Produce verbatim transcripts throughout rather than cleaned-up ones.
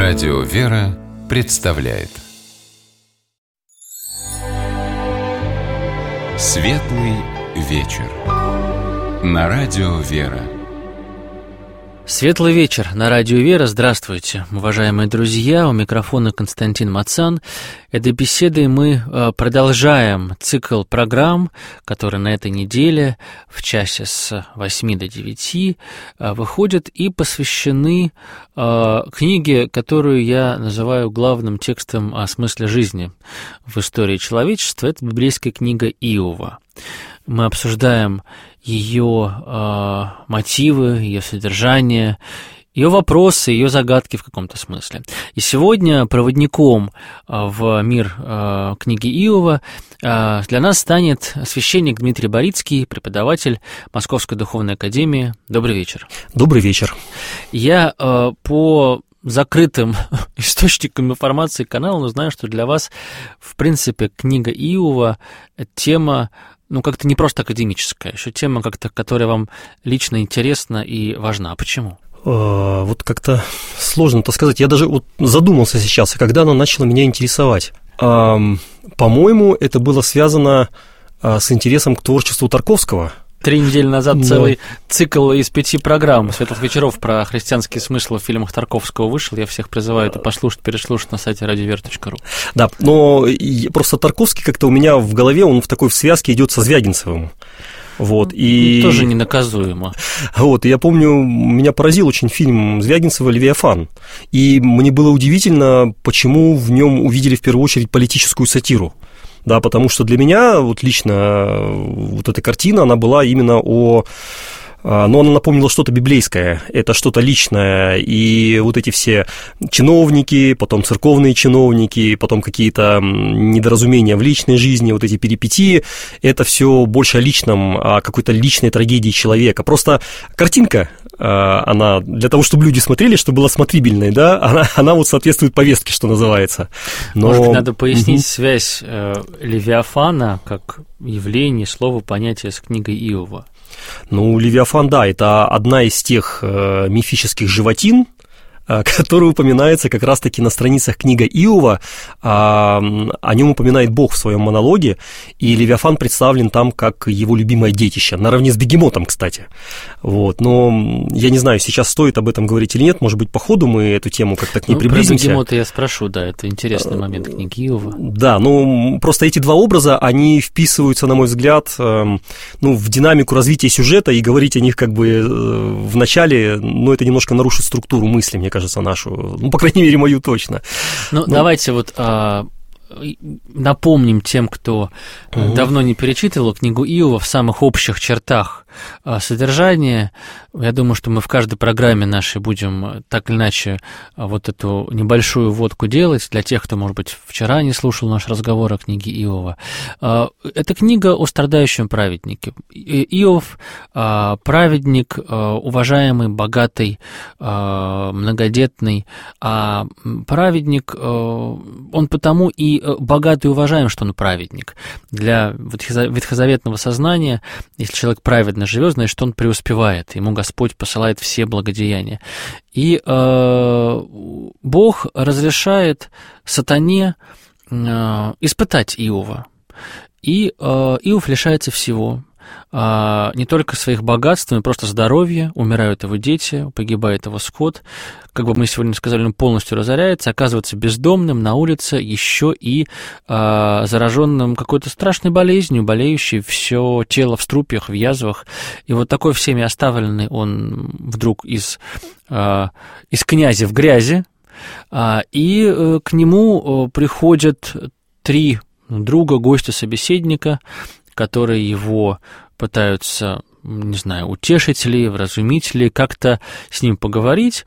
Радио «Вера» представляет Светлый вечер на Радио «Вера». Светлый вечер на Радио «Вера». Здравствуйте, уважаемые друзья. У микрофона Константин Мацан. Этой беседой мы продолжаем цикл программ, которые на этой неделе в часе с восьми до девяти выходят и посвящены книге, которую я называю главным текстом о смысле жизни в истории человечества. Это библейская книга Иова. Мы обсуждаем ее э, мотивы, ее содержание, ее вопросы, ее загадки в каком-то смысле. И сегодня проводником в мир э, книги Иова э, для нас станет священник Дмитрий Борицкий, преподаватель Московской духовной академии. Добрый вечер. Добрый вечер. Я э, по закрытым источникам информации канала, но знаю, что для вас, в принципе, книга Иова – тема, ну, как-то не просто академическая, еще тема, как-то, которая вам лично интересна и важна. Почему? Вот как-то сложно-то сказать. Я даже вот задумался сейчас, когда она начала меня интересовать. По-моему, это было связано с интересом к творчеству Тарковского. Три недели назад да. целый цикл из пяти программ «Светлых вечеров» про христианские смыслы в фильмах Тарковского вышел. Я всех призываю это послушать, переслушать на сайте радиовера точка ру. Да, но просто Тарковский как-то у меня в голове, он в такой в связке идет со Звягинцевым. Вот, и... Тоже ненаказуемо. Вот, и я помню, меня поразил очень фильм Звягинцева «Левиафан». И мне было удивительно, почему в нем увидели в первую очередь политическую сатиру. Да, потому что для меня вот лично вот эта картина, она была именно о... Но она напомнила что-то библейское, это что-то личное, и вот эти все чиновники, потом церковные чиновники, потом какие-то недоразумения в личной жизни, вот эти перипетии, это все больше о личном, о какой-то личной трагедии человека. Просто картинка, она для того, чтобы люди смотрели, чтобы была смотрибельной, да, она, она вот соответствует повестке, что называется. Но... Может быть, надо пояснить угу. связь Левиафана как явление, слово, понятие с книгой Иова. Ну, Левиафан, да, это одна из тех э, мифических животин, э, которая упоминается как раз-таки на страницах книги Иова. Э, о нем упоминает Бог в своем монологе, и Левиафан представлен там как его любимое детище, наравне с бегемотом, кстати. Вот, но я не знаю, сейчас стоит об этом говорить или нет, может быть, по ходу мы эту тему как-то к ней ну, приблизимся. Про бегемота я спрошу, да, это интересный момент книги Иова. Да, ну, просто эти два образа, они вписываются, на мой взгляд, э, ну, в динамику развития сюжета, и говорить о них как бы э, в начале, ну, это немножко нарушит структуру мысли, мне кажется, нашу, ну, по крайней мере, мою точно. Ну, ну давайте вот... А... напомним тем, кто угу. давно не перечитывал книгу Иова в самых общих чертах содержания. Я думаю, что мы в каждой программе нашей будем так или иначе вот эту небольшую вводку делать для тех, кто, может быть, вчера не слушал наш разговор о книге Иова. Это книга о страдающем праведнике. Иов – праведник, уважаемый, богатый, многодетный, а праведник, он потому и богатый и уважаем, что он праведник. Для ветхозаветного сознания, если человек праведно живет, значит, что он преуспевает, ему Господь посылает все благодеяния. И э, Бог разрешает сатане э, испытать Иова. И э, Иов лишается всего. Не только своих богатств, но и просто здоровья, умирают его дети, погибает его скот, как бы мы сегодня сказали, он полностью разоряется, оказывается бездомным на улице, еще и а, зараженным какой-то страшной болезнью, болеющей все тело в струпьях, в язвах, и вот такой всеми оставленный он вдруг из, а, из князя в грязи, а, и а, к нему приходят три друга, гостя, собеседника, которые его пытаются, не знаю, утешить ли, вразумить ли, как-то с ним поговорить,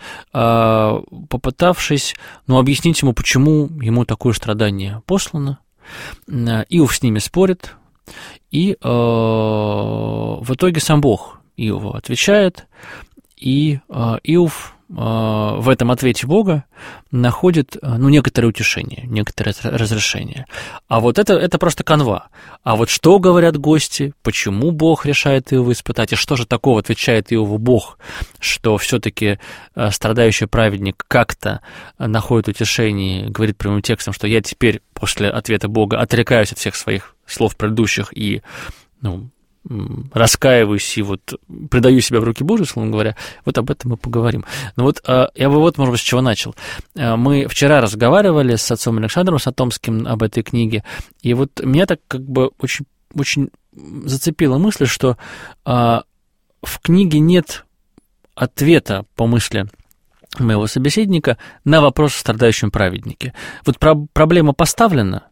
попытавшись, ну, объяснить ему, почему ему такое страдание послано. Иов с ними спорит, и в итоге сам Бог Иову отвечает, и Иов в этом ответе Бога находит, ну, некоторое утешение, некоторое разрешение. А вот это, это просто канва. А вот что говорят гости, почему Бог решает Иова испытать, и что же такого отвечает Иову Бог, что все-таки страдающий праведник как-то находит утешение, говорит прямым текстом, что я теперь после ответа Бога отрекаюсь от всех своих слов предыдущих и, ну, раскаиваюсь и вот предаю себя в руки Божьи, словно говоря, вот об этом мы поговорим. Но вот я бы вот, может быть, с чего начал. Мы вчера разговаривали с отцом Александром Сатомским об этой книге, и вот меня так как бы очень, очень зацепила мысль, что в книге нет ответа, по мысли моего собеседника, на вопрос о страдающем праведнике. Вот про- проблема поставлена,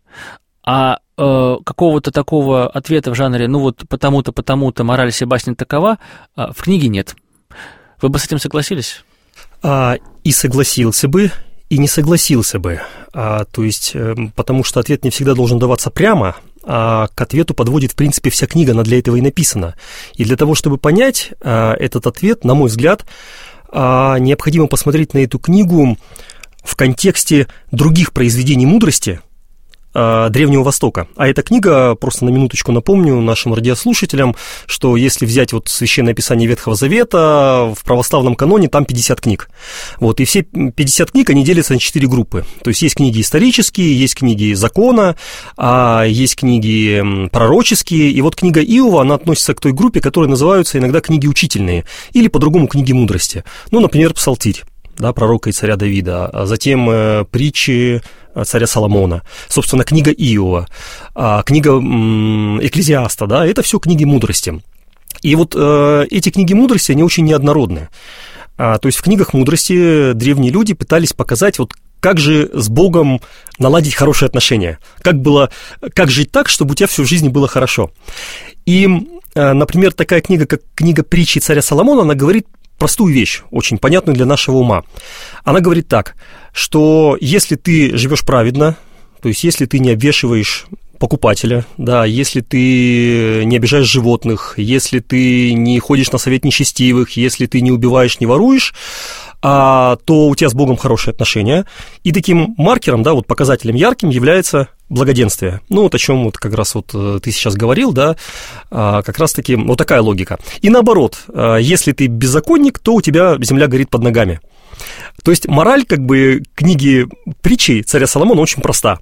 а э, какого-то такого ответа в жанре, ну вот потому-то, потому-то, мораль сей басни такова, э, в книге нет. Вы бы с этим согласились? А, и согласился бы, и не согласился бы. А, то есть, э, потому что ответ не всегда должен даваться прямо, а к ответу подводит, в принципе, вся книга, она для этого и написана. И для того, чтобы понять э, этот ответ, на мой взгляд, э, необходимо посмотреть на эту книгу в контексте других произведений мудрости Древнего Востока. А эта книга, просто на минуточку напомню нашим радиослушателям, что если взять вот Священное Писание Ветхого Завета, в православном каноне там пятьдесят книг. Вот, и все пятьдесят книг, они делятся на четыре группы. То есть есть книги исторические, есть книги закона, есть книги пророческие, и вот книга Иова, она относится к той группе, которые называются иногда книги учительные, или по-другому книги мудрости. Ну, например, Псалтирь, да, пророка и царя Давида, а затем э, притчи царя Соломона, собственно, книга Иова, э, книга э, Экклезиаста, да, это все книги мудрости. И вот э, эти книги мудрости, они очень неоднородны. А, то есть в книгах мудрости древние люди пытались показать, вот как же с Богом наладить хорошие отношения, как, было, как жить так, чтобы у тебя всю жизнь было хорошо. И, э, например, такая книга, как книга притчи царя Соломона, она говорит простую вещь, очень понятную для нашего ума. Она говорит так, что если ты живешь праведно, то есть если ты не обвешиваешь покупателя, да, если ты не обижаешь животных, если ты не ходишь на совет нечестивых, если ты не убиваешь, не воруешь, а, то у тебя с Богом хорошие отношения. И таким маркером, да, вот показателем ярким является благоденствие. Ну, вот о чем вот как раз вот ты сейчас говорил, да, как раз-таки вот такая логика. И наоборот, если ты беззаконник, то у тебя земля горит под ногами. То есть мораль, как бы, книги притчи царя Соломона очень проста.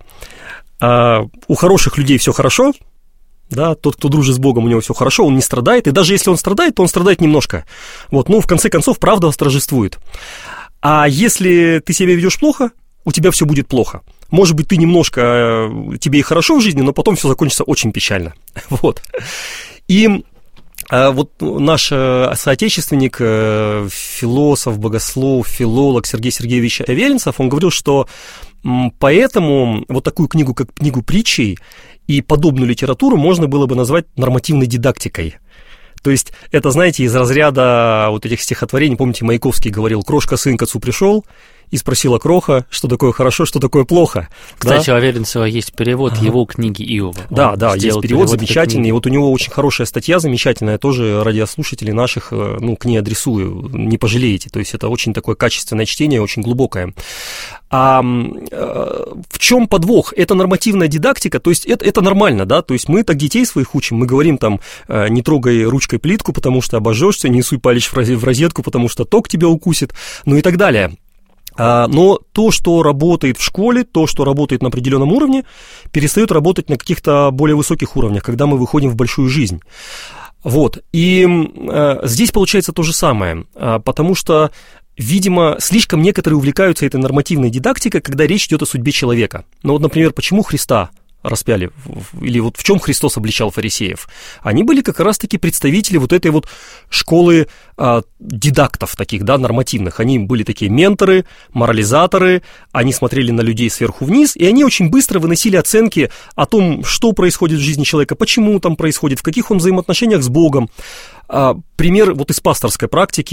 У хороших людей все хорошо, да, тот, кто дружит с Богом, у него все хорошо, он не страдает, и даже если он страдает, то он страдает немножко. Вот, ну, в конце концов, правда восторжествует. А если ты себя ведешь плохо, у тебя все будет плохо. Может быть, ты немножко, тебе и хорошо в жизни, но потом все закончится очень печально. Вот. И вот наш соотечественник, философ, богослов, филолог Сергей Сергеевич Аверинцев, он говорил, что поэтому вот такую книгу, как книгу притчей, и подобную литературу можно было бы назвать нормативной дидактикой. То есть это, знаете, из разряда вот этих стихотворений, помните, Маяковский говорил: «Крошка, сын к отцу пришел и спросила кроха, что такое хорошо, что такое плохо». Кстати, да? у Аверинцева есть перевод ага. его книги Иова. Да, да, есть перевод, перевод замечательный. И вот у него очень хорошая статья, замечательная, тоже радиослушателей наших, ну, к ней адресую, не пожалеете. То есть это очень такое качественное чтение, очень глубокое. А в чем подвох? Это нормативная дидактика, то есть это, это нормально, да, то есть мы так детей своих учим, мы говорим там: не трогай ручкой плитку, потому что обожжешься, не суй палец в розетку, потому что ток тебя укусит, ну и так далее. Но то, что работает в школе, то, что работает на определенном уровне, перестает работать на каких-то более высоких уровнях, когда мы выходим в большую жизнь. Вот, и э, здесь получается то же самое, э, потому что, видимо, слишком некоторые увлекаются этой нормативной дидактикой, когда речь идет о судьбе человека. Ну вот, например, почему Христа распяли, или вот в чем Христос обличал фарисеев? Они были как раз-таки представители вот этой вот школы а, дидактов таких, да, нормативных. Они были такие менторы, морализаторы, они смотрели на людей сверху вниз, и они очень быстро выносили оценки о том, что происходит в жизни человека, почему там происходит, в каких он взаимоотношениях с Богом. А, пример вот из пасторской практики,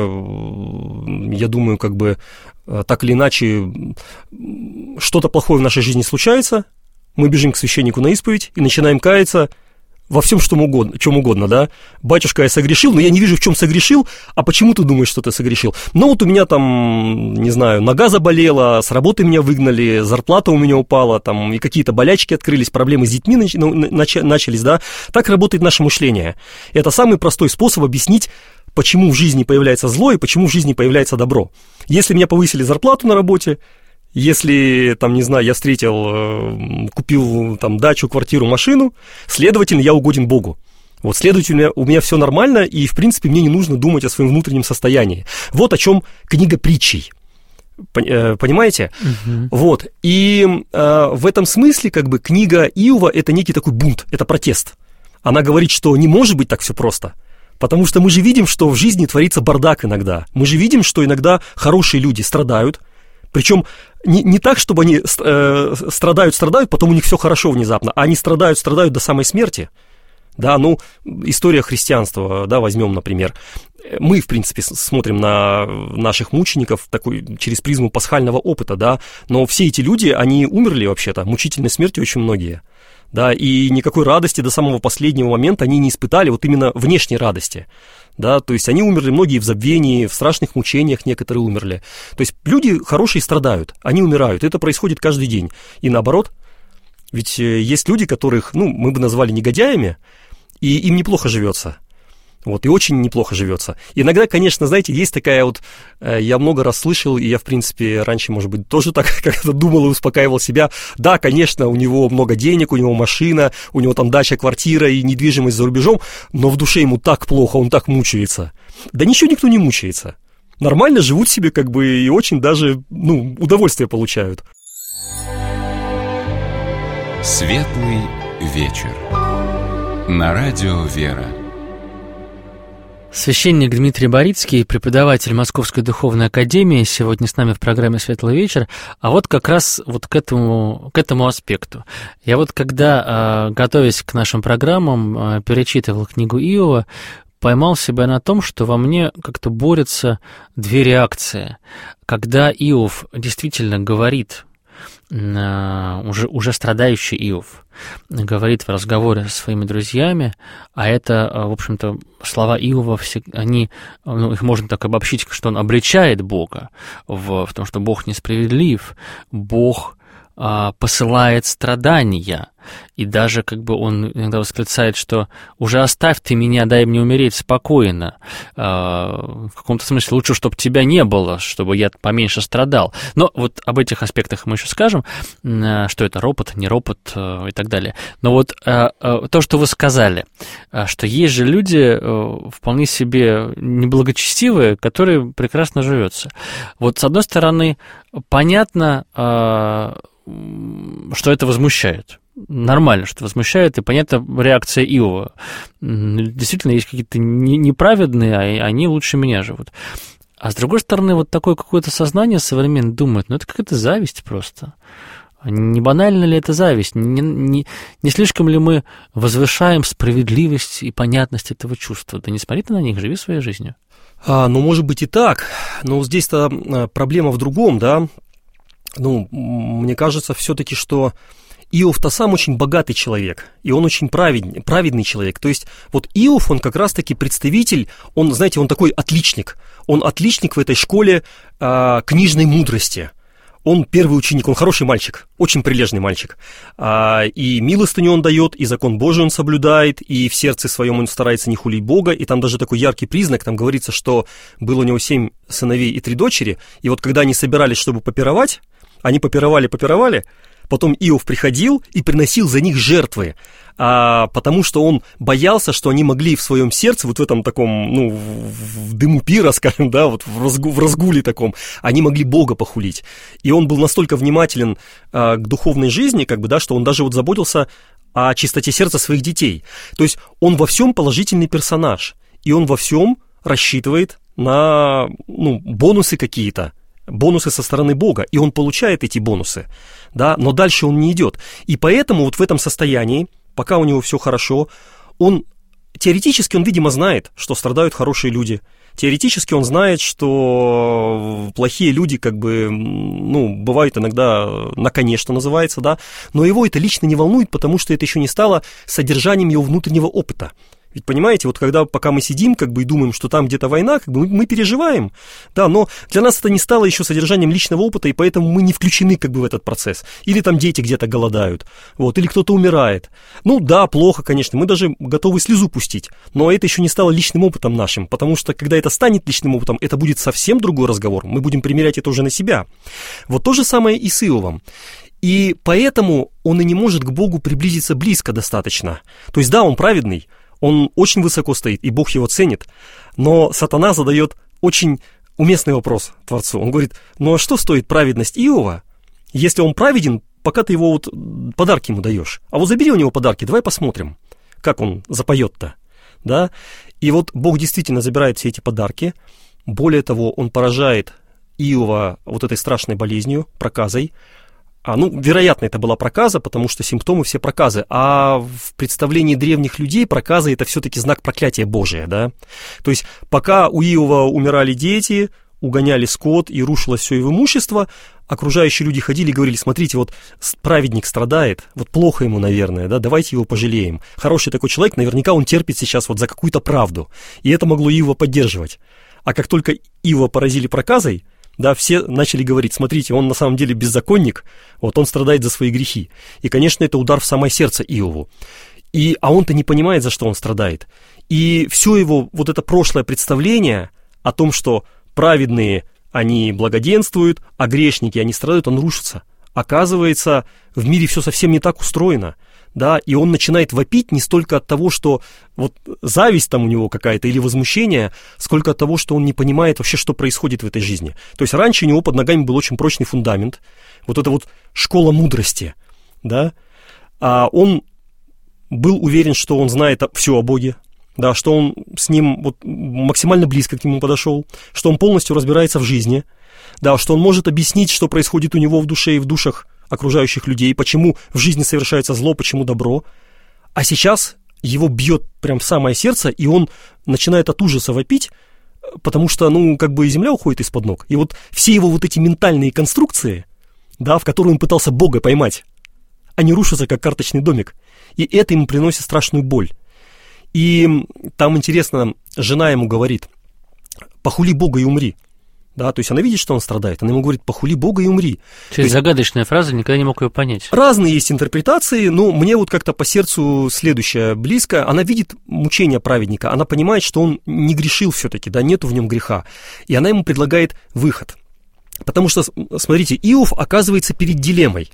я думаю, как бы так или иначе, что-то плохое в нашей жизни случается, мы бежим к священнику на исповедь и начинаем каяться, во всем, что угодно, чем угодно, да. Батюшка, я согрешил, но я не вижу, в чем согрешил, а почему ты думаешь, что ты согрешил? Ну, вот у меня там, не знаю, нога заболела, с работы меня выгнали, зарплата у меня упала, там, и какие-то болячки открылись, проблемы с детьми нач- нач- начались, да. Так работает наше мышление. Это самый простой способ объяснить, почему в жизни появляется зло и почему в жизни появляется добро. Если меня повысили зарплату на работе, если, там, не знаю, я встретил, купил там дачу, квартиру, машину, следовательно, я угоден Богу. Вот, следовательно, у меня все нормально, и, в принципе, мне не нужно думать о своем внутреннем состоянии. Вот о чем книга притчей. Понимаете? Uh-huh. Вот. И э, в этом смысле, как бы, книга Иова – это некий такой бунт, это протест. Она говорит, что не может быть так все просто. Потому что мы же видим, что в жизни творится бардак иногда. Мы же видим, что иногда хорошие люди страдают. Причем не, не так, чтобы они э, страдают, страдают, потом у них все хорошо внезапно, а они страдают, страдают до самой смерти. Да, ну, история христианства, да, возьмем, например. Мы, в принципе, смотрим на наших мучеников такой, через призму пасхального опыта, да, но все эти люди, они умерли вообще-то, мучительной смертью очень многие. Да, и никакой радости до самого последнего момента они не испытали, вот именно внешней радости. Да, то есть они умерли многие в забвении, в страшных мучениях некоторые умерли. То есть люди хорошие страдают, они умирают, это происходит каждый день. И наоборот, ведь есть люди, которых, ну, мы бы назвали негодяями, и им неплохо живется. Вот, и очень неплохо живется. Иногда, конечно, знаете, есть такая вот, я много раз слышал, и я, в принципе, раньше, может быть, тоже так как-то думал и успокаивал себя. Да, конечно, у него много денег, у него машина, у него там дача, квартира и недвижимость за рубежом, но в душе ему так плохо, он так мучается. Да ничего никто не мучается. Нормально живут себе, как бы, и очень даже, ну, удовольствие получают. Светлый вечер. На радио «Вера». Священник Дмитрий Борицкий, преподаватель Московской духовной академии, сегодня с нами в программе «Светлый вечер». А вот как раз вот к этому, к этому аспекту. Я вот когда, готовясь к нашим программам, перечитывал книгу Иова, поймал себя на том, что во мне как-то борются две реакции. Когда Иов действительно говорит, уже, уже страдающий Иов, говорит в разговоре со своими друзьями, а это, в общем-то, слова Иова, все, они, ну, их можно так обобщить, что он обличает Бога в, в том, что Бог несправедлив, Бог а, посылает страдания, и даже как бы он иногда восклицает, что «уже оставь ты меня, дай мне умереть спокойно». В каком-то смысле лучше, чтобы тебя не было, чтобы я поменьше страдал. Но вот об этих аспектах мы еще скажем, что это ропот, не ропот и так далее. Но вот то, что вы сказали, что есть же люди вполне себе неблагочестивые, которые прекрасно живется. Вот с одной стороны, понятно, что это возмущает. Нормально, что возмущает, и понятна реакция Иова. Действительно, есть какие-то неправедные, а они лучше меня живут. А с другой стороны, вот такое какое-то сознание современное думает, ну это какая-то зависть просто. Не банально ли это зависть? Не, не, не слишком ли мы возвышаем справедливость и понятность этого чувства? Да не смотри ты на них, живи своей жизнью. А, ну, может быть и так, но здесь-то проблема в другом, да. Ну, мне кажется все-таки, что Иов-то сам очень богатый человек, и он очень праведный, праведный человек. То есть вот Иов, он как раз-таки представитель, он, знаете, он такой отличник. Он отличник в этой школе а, книжной мудрости. Он первый ученик, он хороший мальчик, очень прилежный мальчик. А, и милостыню он дает, и закон Божий он соблюдает, и в сердце своем он старается не хулить Бога. И там даже такой яркий признак, там говорится, что было у него семь сыновей и три дочери. И вот когда они собирались, чтобы попировать, они попировали, попировали, потом Иов приходил и приносил за них жертвы, а, потому что он боялся, что они могли в своем сердце, вот в этом таком, ну, в, в дыму пира, скажем, да, вот в, разгу, в разгуле таком, они могли Бога похулить. И он был настолько внимателен а, к духовной жизни, как бы, да, что он даже вот заботился о чистоте сердца своих детей. То есть он во всем положительный персонаж, и он во всем рассчитывает на, ну, бонусы какие-то, бонусы со стороны Бога, и он получает эти бонусы, да, но дальше он не идет. И поэтому вот в этом состоянии, пока у него все хорошо, он теоретически, он, видимо, знает, что страдают хорошие люди, Теоретически он знает, что плохие люди, как бы, ну, бывают иногда на коне, что называется, да, но его это лично не волнует, потому что это еще не стало содержанием его внутреннего опыта. Ведь, понимаете, вот когда, пока мы сидим, как бы, и думаем, что там где-то война, как бы, мы, мы переживаем, да, но для нас это не стало еще содержанием личного опыта, и поэтому мы не включены, как бы, в этот процесс. Или там дети где-то голодают, вот, или кто-то умирает. Ну, да, плохо, конечно, мы даже готовы слезу пустить, но это еще не стало личным опытом нашим, потому что, когда это станет личным опытом, это будет совсем другой разговор, мы будем примерять это уже на себя. Вот то же самое и с Иовом. И поэтому он и не может к Богу приблизиться близко достаточно. То есть, да, он праведный, он очень высоко стоит, и Бог его ценит, но сатана задает очень уместный вопрос Творцу. Он говорит, ну а что стоит праведность Иова, если он праведен, пока ты его вот подарки ему даешь? А вот забери у него подарки, давай посмотрим, как он запоет-то, да? И вот Бог действительно забирает все эти подарки, более того, он поражает Иова вот этой страшной болезнью, проказой. А, ну, вероятно, это была проказа, потому что симптомы все проказы. А в представлении древних людей проказа – это все-таки знак проклятия Божия, да? То есть, пока у Иова умирали дети, угоняли скот и рушилось все его имущество, окружающие люди ходили и говорили, смотрите, вот праведник страдает, вот плохо ему, наверное, да, давайте его пожалеем. Хороший такой человек, наверняка он терпит сейчас вот за какую-то правду. И это могло Иова поддерживать. А как только Иова поразили проказой, да, все начали говорить, смотрите, он на самом деле беззаконник, вот он страдает за свои грехи. И, конечно, это удар в самое сердце Иову. И, а он-то не понимает, за что он страдает. И все его вот это прошлое представление о том, что праведные, они благоденствуют, а грешники, они страдают, он рушится. Оказывается, в мире все совсем не так устроено. Да, и он начинает вопить не столько от того, что вот зависть там у него какая-то или возмущение, сколько от того, что он не понимает вообще, что происходит в этой жизни. То есть раньше у него под ногами был очень прочный фундамент, вот это вот школа мудрости, да, а он был уверен, что он знает все о Боге, да, что он с ним вот максимально близко к нему подошел, что он полностью разбирается в жизни, да, что он может объяснить, что происходит у него в душе и в душах окружающих людей, почему в жизни совершается зло, почему добро. А сейчас его бьет прям в самое сердце, и он начинает от ужаса вопить, потому что, ну, как бы земля уходит из-под ног. И вот все его вот эти ментальные конструкции, да, в которые он пытался Бога поймать, они рушатся, как карточный домик. И это ему приносит страшную боль. И там, интересно, жена ему говорит, похули Бога и умри. Да, то есть она видит, что он страдает, она ему говорит, похули Бога и умри. То есть загадочная фраза, никогда не мог ее понять. Разные есть интерпретации, но мне вот как-то по сердцу следующее близко. Она видит мучение праведника, она понимает, что он не грешил все-таки, да, нету в нем греха. И она ему предлагает выход. Потому что, смотрите, Иов оказывается перед дилеммой.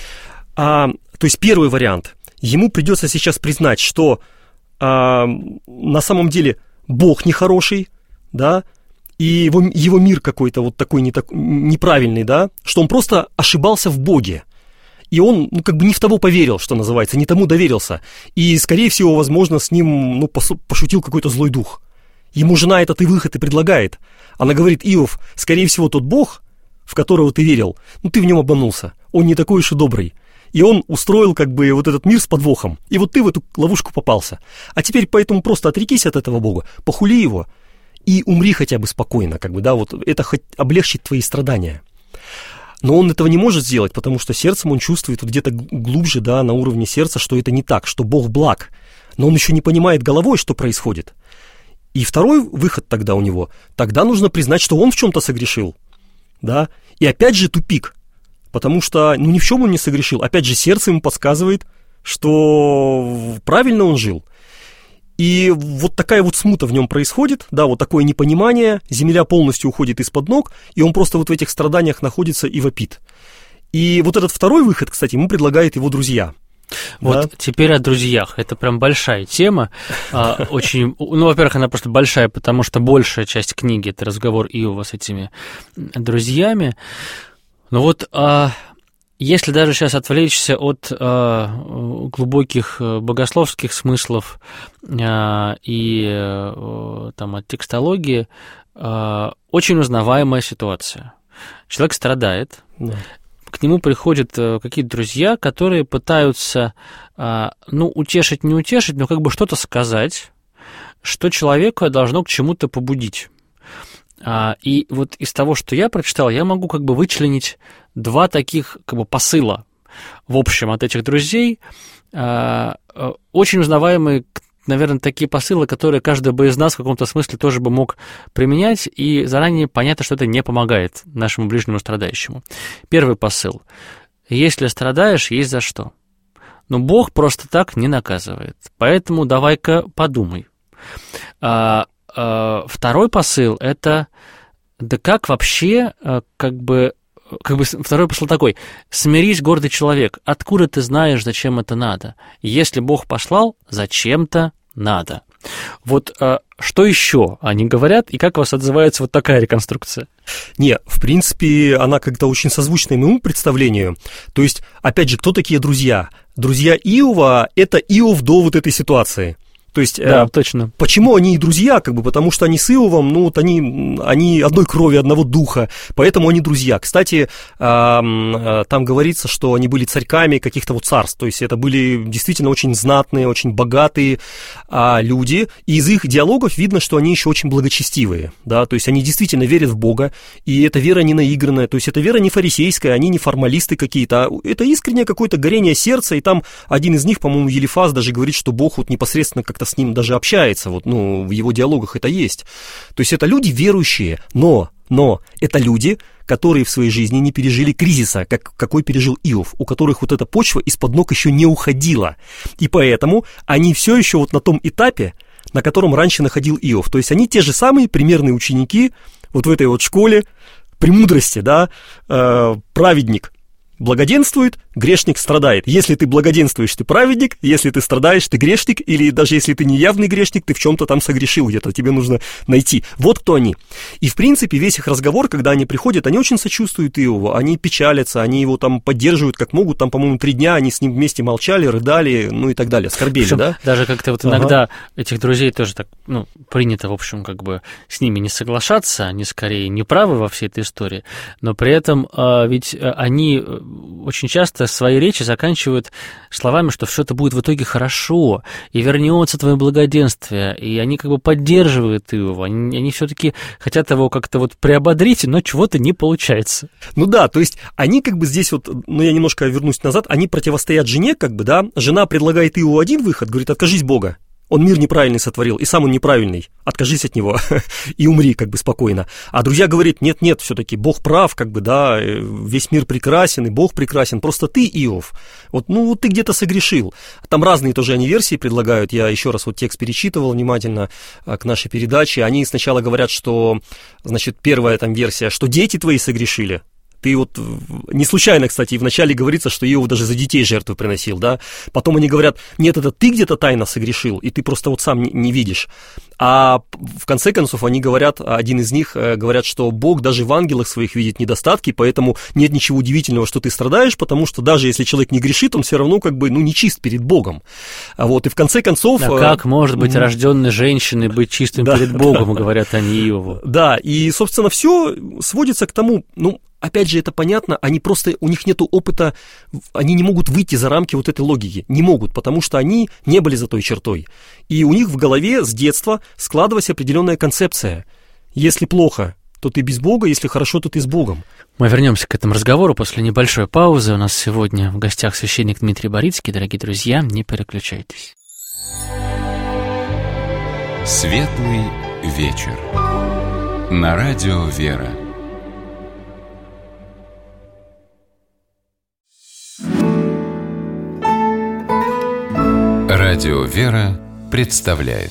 А, то есть первый вариант. Ему придется сейчас признать, что а, на самом деле Бог нехороший, да, и его, его мир какой-то вот такой не так, неправильный, да, что он просто ошибался в Боге. И он, ну, как бы не в того поверил, что называется, не тому доверился. И, скорее всего, возможно, с ним, ну, пошутил какой-то злой дух. Ему жена этот и выход и предлагает. Она говорит, Иов, скорее всего, тот Бог, в которого ты верил, ну, ты в нем обманулся. Он не такой уж и добрый. И он устроил как бы вот этот мир с подвохом. И вот ты в эту ловушку попался. А теперь поэтому просто отрекись от этого Бога, похули его. И умри хотя бы спокойно, как бы, да, вот это хоть облегчит твои страдания. Но он этого не может сделать, потому что сердцем он чувствует вот где-то глубже, да, на уровне сердца, что это не так, что Бог благ. Но он еще не понимает головой, что происходит. И второй выход тогда у него, тогда нужно признать, что он в чем-то согрешил, да, и опять же тупик, потому что, ну, ни в чем он не согрешил, опять же сердце ему подсказывает, что правильно он жил. И вот такая вот смута в нем происходит, да, вот такое непонимание, земля полностью уходит из-под ног, и он просто вот в этих страданиях находится и вопит. И вот этот второй выход, кстати, ему предлагают его друзья. Вот да? Теперь о друзьях. Это прям большая тема. Очень, ну, во-первых, она просто большая, потому что большая часть книги – это разговор Иова с этими друзьями. Но вот... Если даже сейчас отвлечься от э, глубоких богословских смыслов э, и э, там, от текстологии, э, очень узнаваемая ситуация. Человек страдает, да. К нему приходят э, какие-то друзья, которые пытаются, э, ну, утешить, не утешить, но как бы что-то сказать, что человека должно к чему-то побудить. И вот из того, что я прочитал, я могу как бы вычленить два таких как бы посыла в общем от этих друзей. Очень узнаваемые, наверное, такие посылы, которые каждый бы из нас в каком-то смысле тоже бы мог применять, и заранее понятно, что это не помогает нашему ближнему страдающему. Первый посыл. Если страдаешь, есть за что. Но Бог просто так не наказывает. Поэтому давай-ка подумай. А, а, второй посыл – это да как вообще, как бы, как бы второй посыл такой: смирись, гордый человек, откуда ты знаешь, зачем это надо? Если Бог послал, зачем-то надо. Вот а, что еще они говорят, и как у вас отзывается вот такая реконструкция? Не, в принципе, она как-то очень созвучна моему представлению. То есть, опять же, кто такие друзья? Друзья Иова – это Иов до вот этой ситуации. То есть, да, э, точно. Почему они и друзья? Как бы, потому что они с Иовом, ну, вот они, они одной крови, одного духа, поэтому они друзья. Кстати, э, э, там говорится, что они были царьками каких-то вот царств, то есть это были действительно очень знатные, очень богатые э, люди, и из их диалогов видно, что они еще очень благочестивые, да, то есть они действительно верят в Бога, и эта вера не наигранная, то есть эта вера не фарисейская, они не формалисты какие-то, а это искреннее какое-то горение сердца, и там один из них, по-моему, Елифаз даже говорит, что Бог вот непосредственно как-то с ним даже общается, вот, ну, в его диалогах это есть. То есть это люди верующие, но, но это люди, которые в своей жизни не пережили кризиса, как, какой пережил Иов, у которых вот эта почва из-под ног еще не уходила. И поэтому они все еще вот на том этапе, на котором раньше находил Иов. То есть они те же самые примерные ученики вот в этой вот школе премудрости, да, э, праведник благоденствует, грешник страдает. Если ты благоденствуешь, ты праведник, если ты страдаешь, ты грешник, или даже если ты не явный грешник, ты в чем-то там согрешил где-то, тебе нужно найти. Вот кто они. И, в принципе, весь их разговор, когда они приходят, они очень сочувствуют Иову, они печалятся, они его там поддерживают как могут, там, по-моему, три дня они с ним вместе молчали, рыдали, ну и так далее, скорбели, причем, да? Даже как-то вот иногда ага. этих друзей тоже так, ну, принято, в общем, как бы с ними не соглашаться, они скорее не правы во всей этой истории, но при этом а, ведь они очень часто свои речи заканчивают словами, что все это будет в итоге хорошо, и вернется твое благоденствие, и они как бы поддерживают Иова, они, они все-таки хотят его как-то вот приободрить, но чего-то не получается. Ну да, то есть они как бы здесь вот, ну я немножко вернусь назад, они противостоят жене, как бы, да, жена предлагает Иову один выход, говорит, откажись Бога. Он мир неправильный сотворил, и сам он неправильный. Откажись от него и умри как бы спокойно. А друзья говорят, нет-нет, все-таки Бог прав, как бы, да, весь мир прекрасен, и Бог прекрасен. Просто ты, Иов, вот, ну, вот ты где-то согрешил. Там разные тоже они версии предлагают. Я еще раз вот текст перечитывал внимательно к нашей передаче. Они сначала говорят, что, значит, первая там версия, что дети твои согрешили. Ты вот, не случайно, кстати, и вначале говорится, что Иов даже за детей жертву приносил, да, потом они говорят, нет, это ты где-то тайно согрешил, и ты просто вот сам не, не видишь, а в конце концов они говорят, один из них говорят, что Бог даже в ангелах своих видит недостатки, поэтому нет ничего удивительного, что ты страдаешь, потому что даже если человек не грешит, он все равно как бы, ну, не чист перед Богом, вот, и в конце концов... А как может быть рожденной женщиной быть чистым да, перед Богом, да, говорят они Иову. Да, и, собственно, все сводится к тому, ну, опять же, это понятно, они просто, у них нет опыта, они не могут выйти за рамки вот этой логики, не могут, потому что они не были за той чертой. И у них в голове с детства складывалась определенная концепция. Если плохо, то ты без Бога, если хорошо, то ты с Богом. Мы вернемся к этому разговору после небольшой паузы. У нас сегодня в гостях священник Дмитрий Борицкий. Дорогие друзья, не переключайтесь. Светлый вечер. На радио «Вера». Радио «Вера» представляет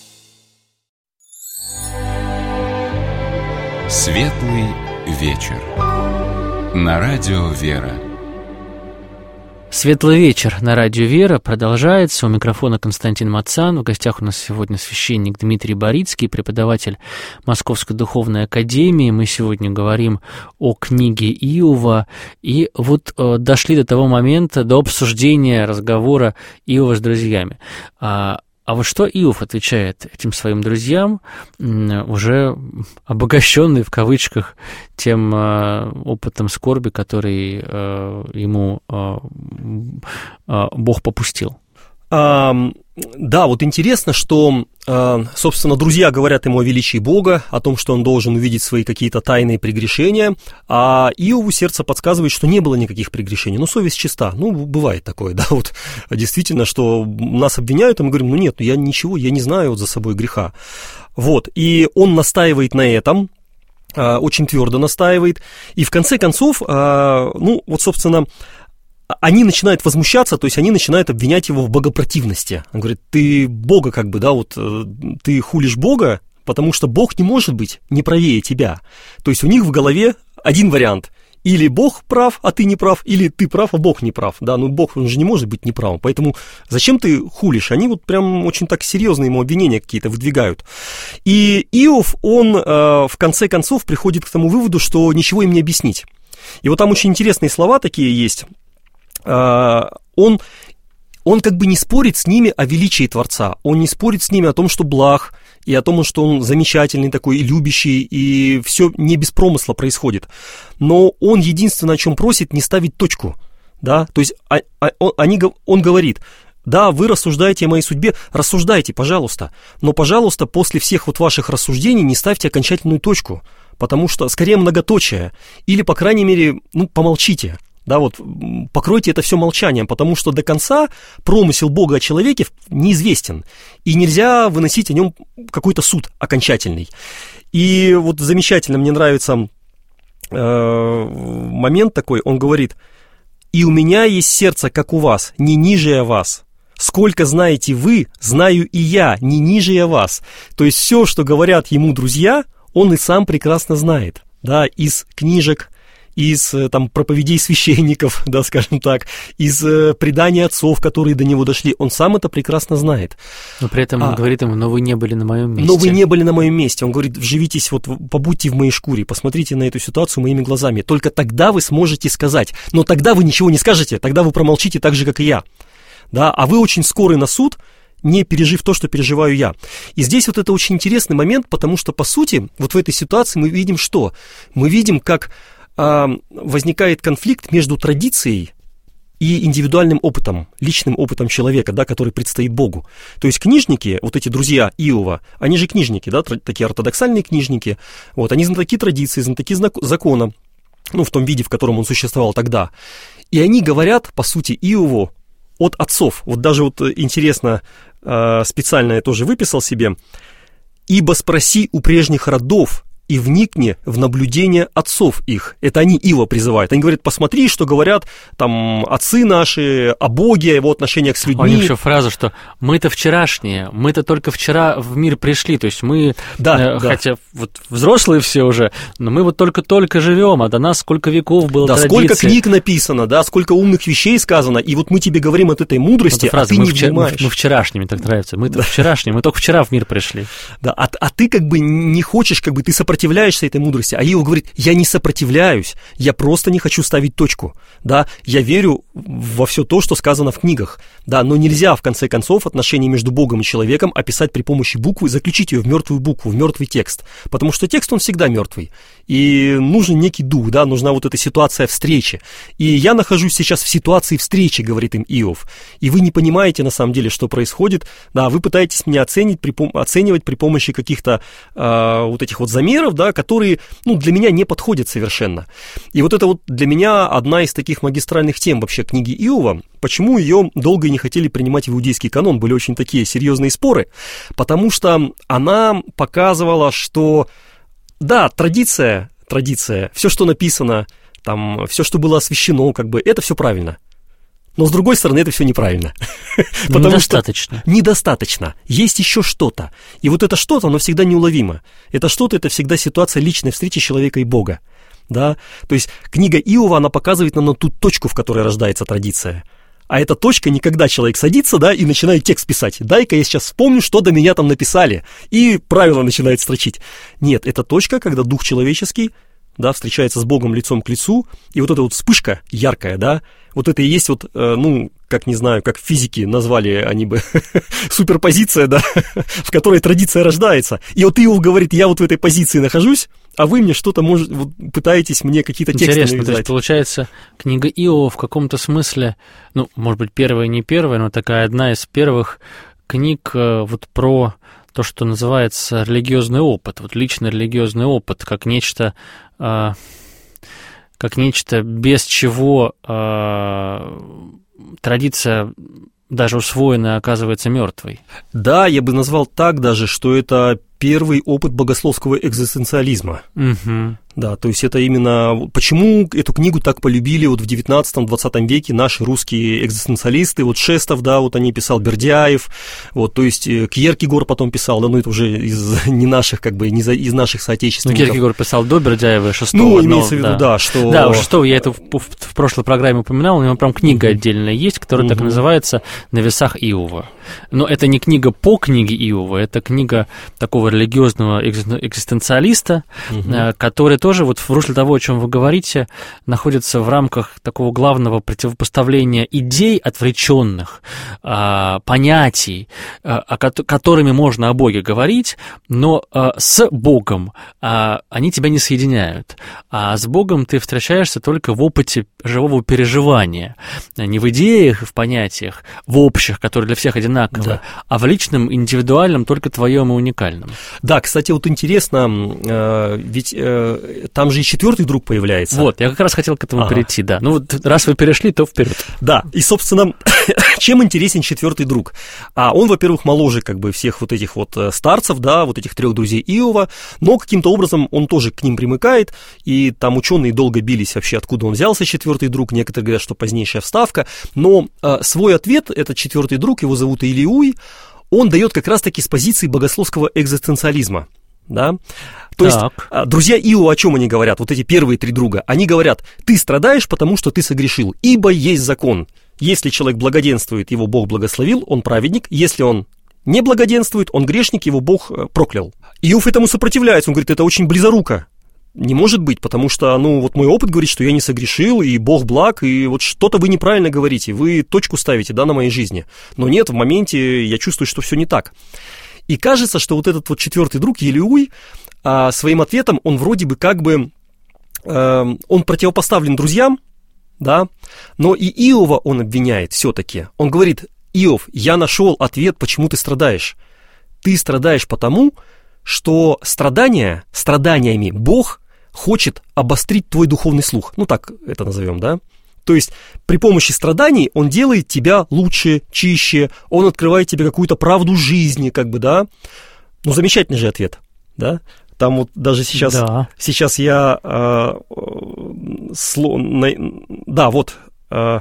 Светлый вечер. На радио «Вера». Светлый вечер на радио «Вера» продолжается. У микрофона Константин Мацан. В гостях у нас сегодня священник Дмитрий Борицкий, преподаватель Московской духовной академии. Мы сегодня говорим о книге Иова. И вот э, дошли до того момента, до обсуждения разговора Иова с друзьями. А, а вот что Иов отвечает этим своим друзьям, уже обогащенный в кавычках тем э, опытом скорби, который э, ему э, э, Бог попустил? Да, вот интересно, что, собственно, друзья говорят ему о величии Бога, о том, что он должен увидеть свои какие-то тайные прегрешения, а Иову сердце подсказывает, что не было никаких прегрешений, ну, совесть чиста, ну, бывает такое, да, вот, действительно, что нас обвиняют, а мы говорим, ну, нет, я ничего, я не знаю вот за собой греха, вот, и он настаивает на этом, очень твердо настаивает, и в конце концов, ну, вот, собственно, они начинают возмущаться, то есть они начинают обвинять его в богопротивности. Он говорит, ты Бога как бы, да, вот ты хулишь Бога, потому что Бог не может быть не правее тебя. То есть у них в голове один вариант. Или Бог прав, а ты не прав, или ты прав, а Бог не прав. Да, ну Бог, он же не может быть неправым. Поэтому зачем ты хулишь? Они вот прям очень так серьезно ему обвинения какие-то выдвигают. И Иов, он э, в конце концов приходит к тому выводу, что ничего им не объяснить. И вот там очень интересные слова такие есть. Он, он как бы не спорит с ними о величии Творца, он не спорит с ними о том, что благ, и о том, что он замечательный такой, и любящий, и все не без промысла происходит. Но он единственное, о чем просит, не ставить точку, да, то есть а, а, он, они, он говорит, да, вы рассуждаете о моей судьбе, рассуждайте, пожалуйста, но, пожалуйста, после всех вот ваших рассуждений не ставьте окончательную точку, потому что, скорее, многоточие, или, по крайней мере, ну, помолчите. Да, вот, покройте это все молчанием, потому что до конца промысел Бога о человеке неизвестен, и нельзя выносить о нем какой-то суд окончательный. И вот замечательно, мне нравится э, момент такой, он говорит, «И у меня есть сердце, как у вас, не ниже я вас. Сколько знаете вы, знаю и я, не ниже я вас». То есть все, что говорят ему друзья, он и сам прекрасно знает, да, из книжек, из там, проповедей священников, да, скажем так, из э, преданий отцов, которые до него дошли, он сам это прекрасно знает. Но при этом а, он говорит ему, но вы не были на моем месте. Но вы не были на моем месте. Он говорит, вживитесь, вот, побудьте в моей шкуре, посмотрите на эту ситуацию моими глазами. Только тогда вы сможете сказать. Но тогда вы ничего не скажете, тогда вы промолчите так же, как и я. Да? А вы очень скоры на суд, не пережив то, что переживаю я. И здесь вот это очень интересный момент, потому что, по сути, вот в этой ситуации мы видим что? Мы видим, как возникает конфликт между традицией и индивидуальным опытом, личным опытом человека, да, который предстоит Богу. То есть книжники, вот эти друзья Иова, они же книжники, да, такие ортодоксальные книжники, вот, они знатоки традиции, знатоки закона, ну, в том виде, в котором он существовал тогда. И они говорят, по сути, Иову от отцов. Вот даже вот интересно, специально я тоже выписал себе, «Ибо спроси у прежних родов, и вникни в наблюдение отцов их». Это они Иова призывают. Они говорят, посмотри, что говорят там отцы наши о Боге, его отношениях с людьми. У них еще фраза, что мы-то вчерашние, мы-то только вчера в мир пришли. То есть мы, да, э, да. хотя вот взрослые все уже, но мы вот только-только живем, а до нас сколько веков было да, традиции. Сколько книг написано, да, сколько умных вещей сказано, и вот мы тебе говорим от этой мудрости, фраза, а ты мы не вчер... понимаешь. Мы, мы вчерашними, так нравится. Мы-то да. вчерашние, мы только вчера в мир пришли. Да, а, а ты как бы не хочешь, как бы ты сопротивляешься сопротивляешься этой мудрости, а Иов говорит, я не сопротивляюсь, я просто не хочу ставить точку, да, я верю во все то, что сказано в книгах, да, но нельзя, в конце концов, отношения между Богом и человеком описать при помощи буквы, заключить ее в мертвую букву, в мертвый текст, потому что текст, он всегда мертвый, и нужен некий дух, да, нужна вот эта ситуация встречи, и я нахожусь сейчас в ситуации встречи, говорит им Иов, и вы не понимаете, на самом деле, что происходит, да, вы пытаетесь меня оценить, при, оценивать при помощи каких-то э, вот этих вот замеров, да, которые, ну, для меня не подходят совершенно. И вот это вот для меня одна из таких магистральных тем вообще книги Иова. Почему ее долго не хотели принимать в иудейский канон, были очень такие серьезные споры, потому что она показывала, что, да, традиция, традиция, все, что написано, там, все, что было освящено, как бы, это все правильно. Но, с другой стороны, это все неправильно. Потому недостаточно. Что недостаточно. Есть еще что-то. И вот это что-то, оно всегда неуловимо. Это что-то, это всегда ситуация личной встречи человека и Бога. Да? То есть книга Иова, она показывает нам на ту точку, в которой рождается традиция. А эта точка не когда человек садится, да, и начинает текст писать. Дай-ка я сейчас вспомню, что до меня там написали. И правила начинает строчить. Нет, это точка, когда дух человеческий, да, встречается с Богом лицом к лицу, и вот эта вот вспышка яркая, да, вот это и есть вот, э, ну, как, не знаю, как физики назвали они бы, суперпозиция, да, в которой традиция рождается. И вот Иов говорит, я вот в этой позиции нахожусь, а вы мне что-то может, вот, пытаетесь мне какие-то тексты Интересно, навязать. то есть, получается, книга Иова в каком-то смысле, ну, может быть, первая, не первая, но такая одна из первых книг вот про то, что называется религиозный опыт, вот личный религиозный опыт, как нечто, э, как нечто, без чего э, традиция, даже усвоенная, оказывается мертвой. Да, я бы назвал так даже, что это первый опыт богословского экзистенциализма. Угу. Да, то есть это именно... Почему эту книгу так полюбили вот в девятнадцатом-двадцатом веке наши русские экзистенциалисты, вот Шестов, да, вот они писал, Бердяев, вот, то есть Кьеркегор потом писал, да, ну это уже из не наших, как бы, не из наших соотечественников. Ну, Кьеркегор писал до Бердяева и Шестого. Ну, но, имеется в виду, да, да, что... Да, у Шестого я это в, в прошлой программе упоминал, у него прям книга отдельная есть, которая так и называется «На весах Иова». Но это не книга по книге Иова, это книга такого религиозного экзистенциалиста, uh-huh. который тоже вот в русле того, о чем вы говорите, находится в рамках такого главного противопоставления идей отвлеченных, понятий, которыми можно о Боге говорить, но с Богом они тебя не соединяют, а с Богом ты встречаешься только в опыте живого переживания, не в идеях, в понятиях, в общих, которые для всех одинаковы, да. а в личном, индивидуальном, только твоем и уникальном. Да, кстати, вот интересно, ведь там же и четвертый друг появляется. Вот, я как раз хотел к этому ага. перейти, да. Ну вот, раз вы перешли, то вперед. Да, и, собственно, чем интересен четвертый друг? А он, во-первых, моложе как бы всех вот этих вот старцев, да, вот этих трех друзей Иова, но каким-то образом он тоже к ним примыкает, и там ученые долго бились вообще, откуда он взялся, четвертый друг, некоторые говорят, что позднейшая вставка, но а, свой ответ, этот четвертый друг, его зовут Илиуй, он дает как раз-таки с позиции богословского экзистенциализма, да. То так. есть, друзья Иова, о чем они говорят, вот эти первые три друга, они говорят, ты страдаешь, потому что ты согрешил, ибо есть закон. Если человек благоденствует, его Бог благословил, он праведник, если он не благоденствует, он грешник, его Бог проклял. Иов этому сопротивляется, он говорит, это очень близоруко. Не может быть, потому что, ну, вот мой опыт говорит, что я не согрешил, и Бог благ, и вот что-то вы неправильно говорите, вы точку ставите, да, на моей жизни. Но нет, в моменте я чувствую, что все не так. И кажется, что вот этот вот четвертый друг, Илиуй, а, своим ответом, он вроде бы как бы, э, он противопоставлен друзьям, да, но и Иова он обвиняет все-таки. Он говорит, Иов, я нашел ответ, почему ты страдаешь. Ты страдаешь потому, что страдания, страданиями Бог хочет обострить твой духовный слух. Ну, так это назовем, да? То есть при помощи страданий он делает тебя лучше, чище, он открывает тебе какую-то правду жизни, как бы, да? Ну, замечательный же ответ, да? Там вот даже сейчас, да. сейчас я, э, сло, на, да, вот, э,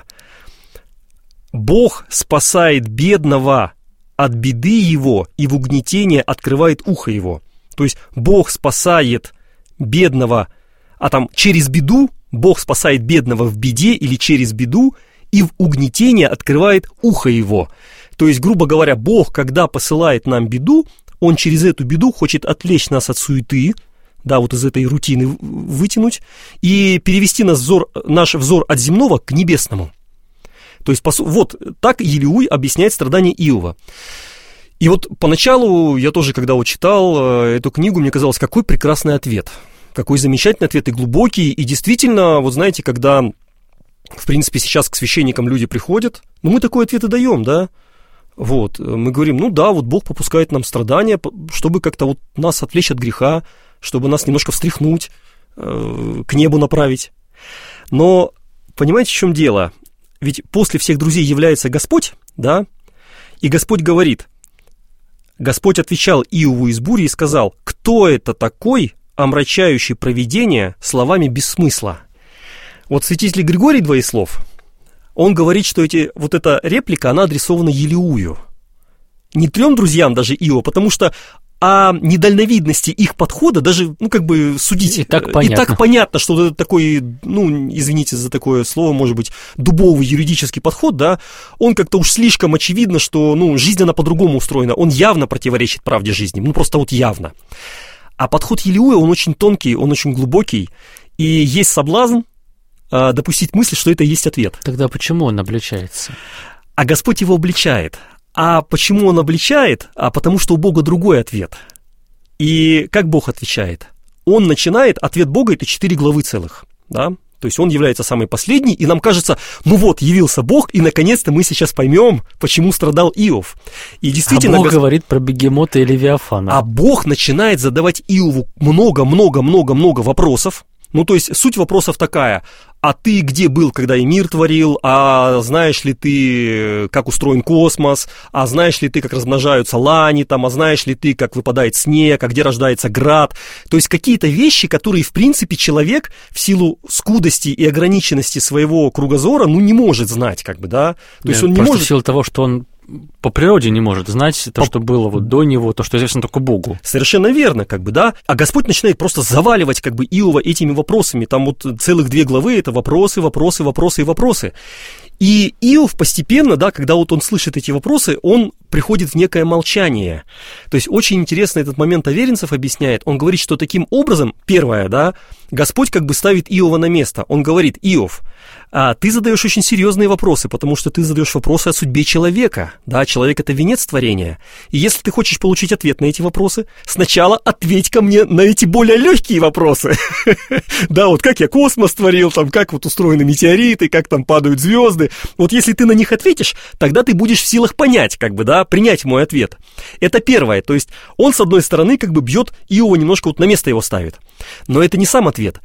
Бог спасает бедного от беды его и в угнетение открывает ухо его. То есть Бог спасает бедного, а там через беду, Бог спасает бедного в беде или через беду и в угнетение открывает ухо его. То есть, грубо говоря, Бог, когда посылает нам беду, Он через эту беду хочет отвлечь нас от суеты, да, вот из этой рутины вытянуть и перевести нас взор, наш взор от земного к небесному. То есть, вот так Илиуй объясняет страдания Иова. И вот поначалу я тоже, когда вот читал эту книгу, мне казалось, какой прекрасный ответ, какой замечательный ответ и глубокий. И действительно, вот знаете, когда, в принципе, сейчас к священникам люди приходят, ну, мы такой ответ и даем, да? Вот, мы говорим, ну да, вот Бог попускает нам страдания, чтобы как-то вот нас отвлечь от греха, чтобы нас немножко встряхнуть, э, к небу направить. Но понимаете, в чем дело? Ведь после всех друзей является Господь, да? И Господь говорит, Господь отвечал Иову из бури и сказал, кто это такой, омрачающий провидение словами без смысла? Вот святитель Григорий Двоеслов, он говорит, что эти, вот эта реплика, она адресована Илиую. Не трем друзьям даже Иова, потому что о недальновидности их подхода даже, ну, как бы судить. И так понятно. И так понятно, что это такой, ну, извините за такое слово, может быть, дубовый юридический подход, да, он как-то уж слишком очевидно, что, ну, жизнь, она по-другому устроена, он явно противоречит правде жизни, ну, просто вот явно. А подход Илиуя, он очень тонкий, он очень глубокий, и есть соблазн а, допустить мысль, что это и есть ответ. Тогда почему он обличается? А Господь его обличает. А почему он обличает? А потому что у Бога другой ответ. И как Бог отвечает? он начинает, ответ Бога – это четыре главы целых, да, то есть он является самый последний, и нам кажется, ну вот, явился Бог, и наконец-то мы сейчас поймем, почему страдал Иов. И действительно, а Бог Гос... говорит про бегемота и левиафана. А Бог начинает задавать Иову много-много-много-много вопросов. Ну, то есть суть вопросов такая: а ты где был, когда я мир творил? А знаешь ли ты, как устроен космос? А знаешь ли ты, как размножаются лани там? А знаешь ли ты, как выпадает снег? А где рождается град? То есть какие-то вещи, которые, в принципе, человек в силу скудости и ограниченности своего кругозора, ну, не может знать, как бы, да? То да, есть он не просто может... в силу того, что он по природе не может знать то, по... что было вот до него, то, что известно только Богу. Совершенно верно, как бы, да. А Господь начинает просто заваливать, как бы, Иова этими вопросами. Там вот целых две главы — это вопросы, вопросы, вопросы и вопросы. И Иов постепенно, да, когда вот он слышит эти вопросы, он приходит в некое молчание. То есть очень интересно этот момент Аверинцев объясняет. Он говорит, что таким образом, первое, да, Господь как бы ставит Иова на место. Он говорит: Иов, а ты задаешь очень серьезные вопросы, потому что ты задаешь вопросы о судьбе человека. Да, человек — это венец творения. И если ты хочешь получить ответ на эти вопросы, сначала ответь ко мне на эти более легкие вопросы. Да, вот как я космос творил, там, как вот устроены метеориты, как там падают звезды. Вот если ты на них ответишь, тогда ты будешь в силах понять, как бы, да, принять мой ответ. Это первое. То есть он, с одной стороны, как бы бьет Иова, немножко вот на место его ставит. Но это не сам ответ.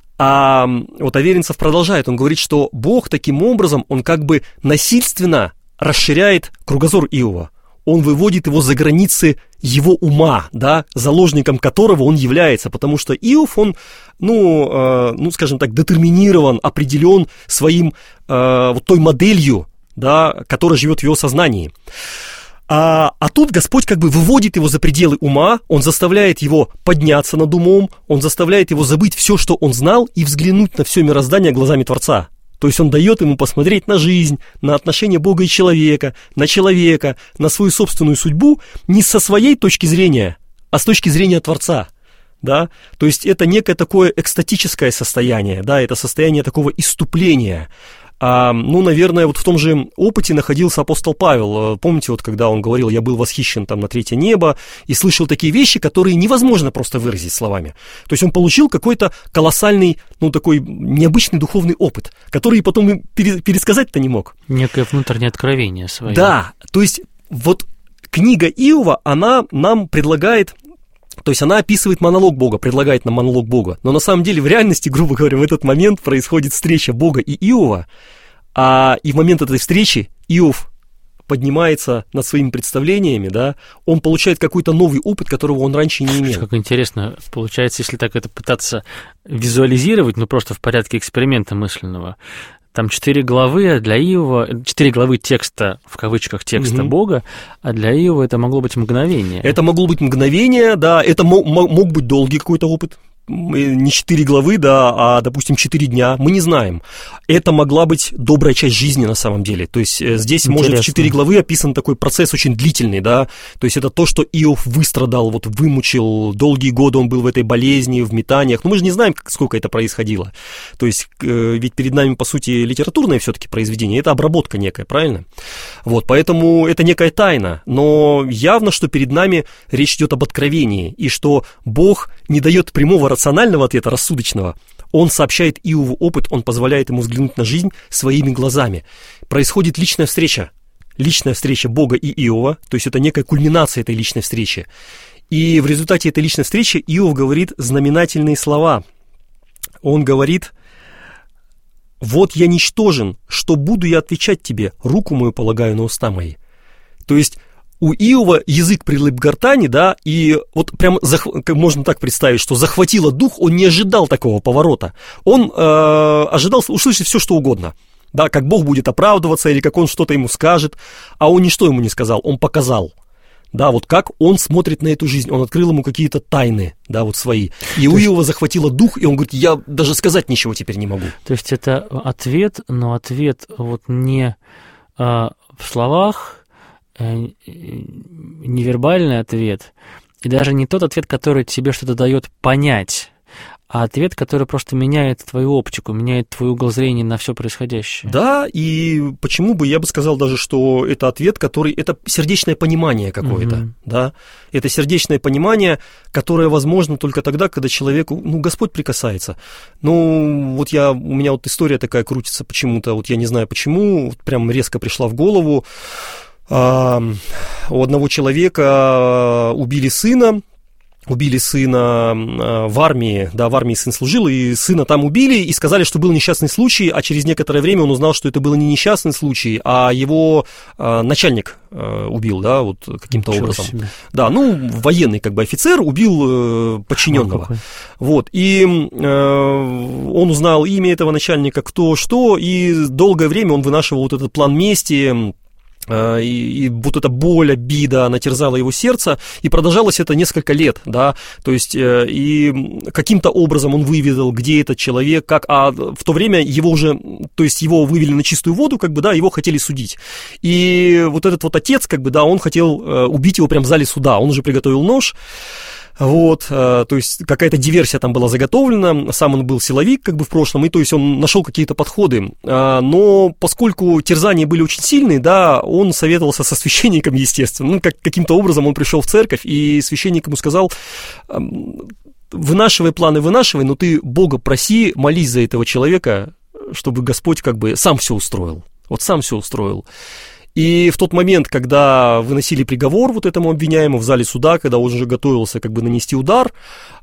А вот Аверинцев продолжает, он говорит, что Бог таким образом, он как бы насильственно расширяет кругозор Иова. Он выводит его за границы его ума, да, заложником которого он является, потому что Иов, он, ну, э, ну скажем так, детерминирован, определен своим, э, вот той моделью, да, которая живет в его сознании. А, а тут Господь как бы выводит его за пределы ума, он заставляет его подняться над умом, он заставляет его забыть все, что он знал, и взглянуть на все мироздание глазами Творца. То есть он дает ему посмотреть на жизнь, на отношения Бога и человека, на человека, на свою собственную судьбу не со своей точки зрения, а с точки зрения Творца. Да? То есть это некое такое экстатическое состояние, да? Это состояние такого исступления. А, ну, наверное, вот в том же опыте находился апостол Павел. Помните, вот когда он говорил: я был восхищен там на третье небо, и слышал такие вещи, которые невозможно просто выразить словами. То есть он получил какой-то колоссальный, ну, такой необычный духовный опыт, который потом пересказать-то не мог. Некое внутреннее откровение свое. Да, то есть вот книга Иова, она нам предлагает... То есть она описывает монолог Бога, предлагает нам монолог Бога. Но на самом деле в реальности, грубо говоря, в этот момент происходит встреча Бога и Иова. А и в момент этой встречи Иов поднимается над своими представлениями, да, он получает какой-то новый опыт, которого он раньше не имел. Как интересно, получается, если так это пытаться визуализировать, ну просто в порядке эксперимента мысленного, там четыре главы для Иова, четыре главы текста, в кавычках, текста угу. Бога, а для Иова это могло быть мгновение. Это могло быть мгновение, да, это мог, мог быть долгий какой-то опыт. Не четыре главы, да, а, допустим, четыре дня, мы не знаем. Это могла быть добрая часть жизни на самом деле. То есть здесь, интересно, может, в четыре главы описан такой процесс очень длительный, да. То есть это то, что Иов выстрадал, вот вымучил, долгие годы он был в этой болезни, в метаниях. Но мы же не знаем, сколько это происходило. То есть ведь перед нами, по сути, литературное все-таки произведение, это обработка некая, правильно? Вот, поэтому это некая тайна. Но явно, что перед нами речь идет об откровении, и что Бог не дает прямого рационального ответа, рассудочного. Он сообщает Иову опыт, он позволяет ему взглянуть на жизнь своими глазами. Происходит личная встреча, личная встреча Бога и Иова, то есть это некая кульминация этой личной встречи. И в результате этой личной встречи Иов говорит знаменательные слова. Он говорит: «Вот я ничтожен, что буду я отвечать тебе, руку мою полагаю на уста мои». То есть у Иова язык прилип к гортани, да, и вот прям зах... можно так представить, что захватило дух, он не ожидал такого поворота. Он э, ожидал услышать все, что угодно, да, как Бог будет оправдываться или как он что-то ему скажет, а он ничто ему не сказал, он показал. Да, вот как он смотрит на эту жизнь, он открыл ему какие-то тайны, да, вот свои. И то у Иова захватило дух, и он говорит: я даже сказать ничего теперь не могу. То есть это ответ, но ответ вот не а, в словах, невербальный ответ, и даже не тот ответ, который тебе что-то дает понять, а ответ, который просто меняет твою оптику, меняет твой угол зрения на все происходящее. Да, и почему бы, я бы сказал даже, что это ответ, который, это сердечное понимание какое-то, угу. да, это сердечное понимание, которое возможно только тогда, когда человеку, ну, Господь прикасается. Ну, вот я, у меня вот история такая крутится почему-то, вот я не знаю почему, вот прям резко пришла в голову. А, у одного человека убили сына, убили сына в армии, да, в армии сын служил, и сына там убили, и сказали, что был несчастный случай, а через некоторое время он узнал, что это был не несчастный случай, а его а, начальник а, убил, да, вот каким-то Ничего образом. Себе. Да, ну, военный как бы офицер убил э, подчиненного. О, вот, и э, он узнал имя этого начальника, кто что, и долгое время он вынашивал вот этот план мести. И, и вот эта боль, обида, она терзала его сердце, и продолжалось это несколько лет, да, то есть, и каким-то образом он выведал, где этот человек, как, а в то время его уже, то есть, его вывели на чистую воду, как бы, да, его хотели судить, и вот этот вот отец, как бы, да, он хотел убить его прямо в зале суда, он уже приготовил нож. Вот, то есть какая-то диверсия там была заготовлена, сам он был силовик как бы в прошлом, и то есть он нашел какие-то подходы, но поскольку терзания были очень сильные, да, он советовался со священником, естественно, ну, как, каким-то образом он пришел в церковь, и священник ему сказал: вынашивай планы, вынашивай, но ты Бога проси, молись за этого человека, чтобы Господь как бы сам все устроил, вот сам все устроил. И в тот момент, когда выносили приговор вот этому обвиняемому в зале суда, когда он уже готовился как бы нанести удар,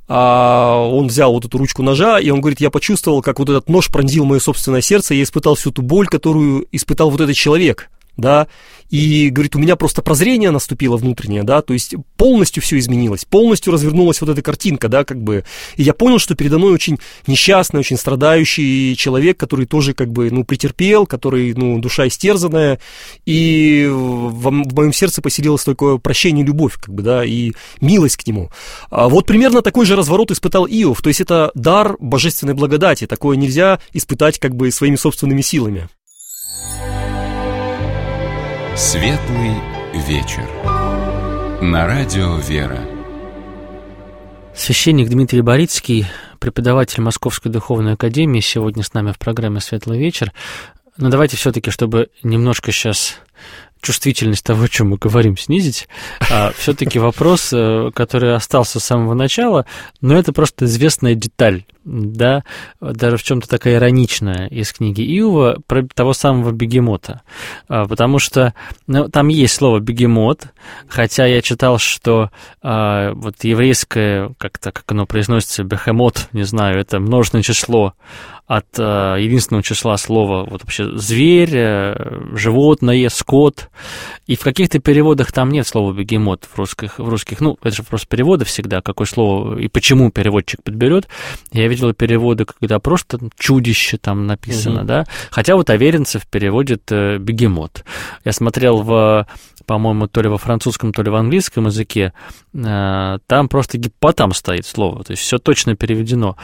он взял вот эту ручку ножа, и он говорит: я почувствовал, как вот этот нож пронзил мое собственное сердце, я испытал всю ту боль, которую испытал вот этот человек, да, и, говорит, у меня просто прозрение наступило внутреннее, да, то есть полностью все изменилось, полностью развернулась вот эта картинка, да, как бы, и я понял, что передо мной очень несчастный, очень страдающий человек, который тоже, как бы, ну, претерпел, который, ну, душа истерзанная, и в, в моем сердце поселилось такое прощение, любовь, как бы, да, и милость к нему. А вот примерно такой же разворот испытал Иов, то есть это дар божественной благодати, такое нельзя испытать, как бы, своими собственными силами. Светлый вечер. На радио «Вера». Священник Дмитрий Борицкий, преподаватель Московской духовной академии, сегодня с нами в программе «Светлый вечер». Но давайте все-таки, чтобы немножко сейчас чувствительность того, о чем мы говорим, снизить, а все-таки вопрос, который остался с самого начала, но это просто известная деталь, да, даже в чем-то такая ироничная из книги Иова про того самого бегемота, потому что, ну, там есть слово бегемот, хотя я читал, что а, вот еврейское, как-то, как оно произносится, бехемот, не знаю, это множественное число от а, единственного числа слова, вот вообще зверь, животное, скот. И в каких-то переводах там нет слова бегемот в русских, в русских, ну, это же просто переводы всегда, какое слово и почему переводчик подберет. Я видел переводы, когда просто чудище там написано, угу. да, хотя вот Аверинцев переводит э, бегемот. Я смотрел в, по-моему, то ли во французском, то ли в английском языке, э, там просто гиппотам стоит слово, то есть все точно переведено.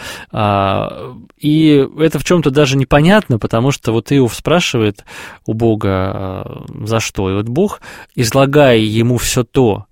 А, и это в чем-то даже непонятно, потому что вот Иов спрашивает у Бога, за что. И вот Бог, излагая ему все то,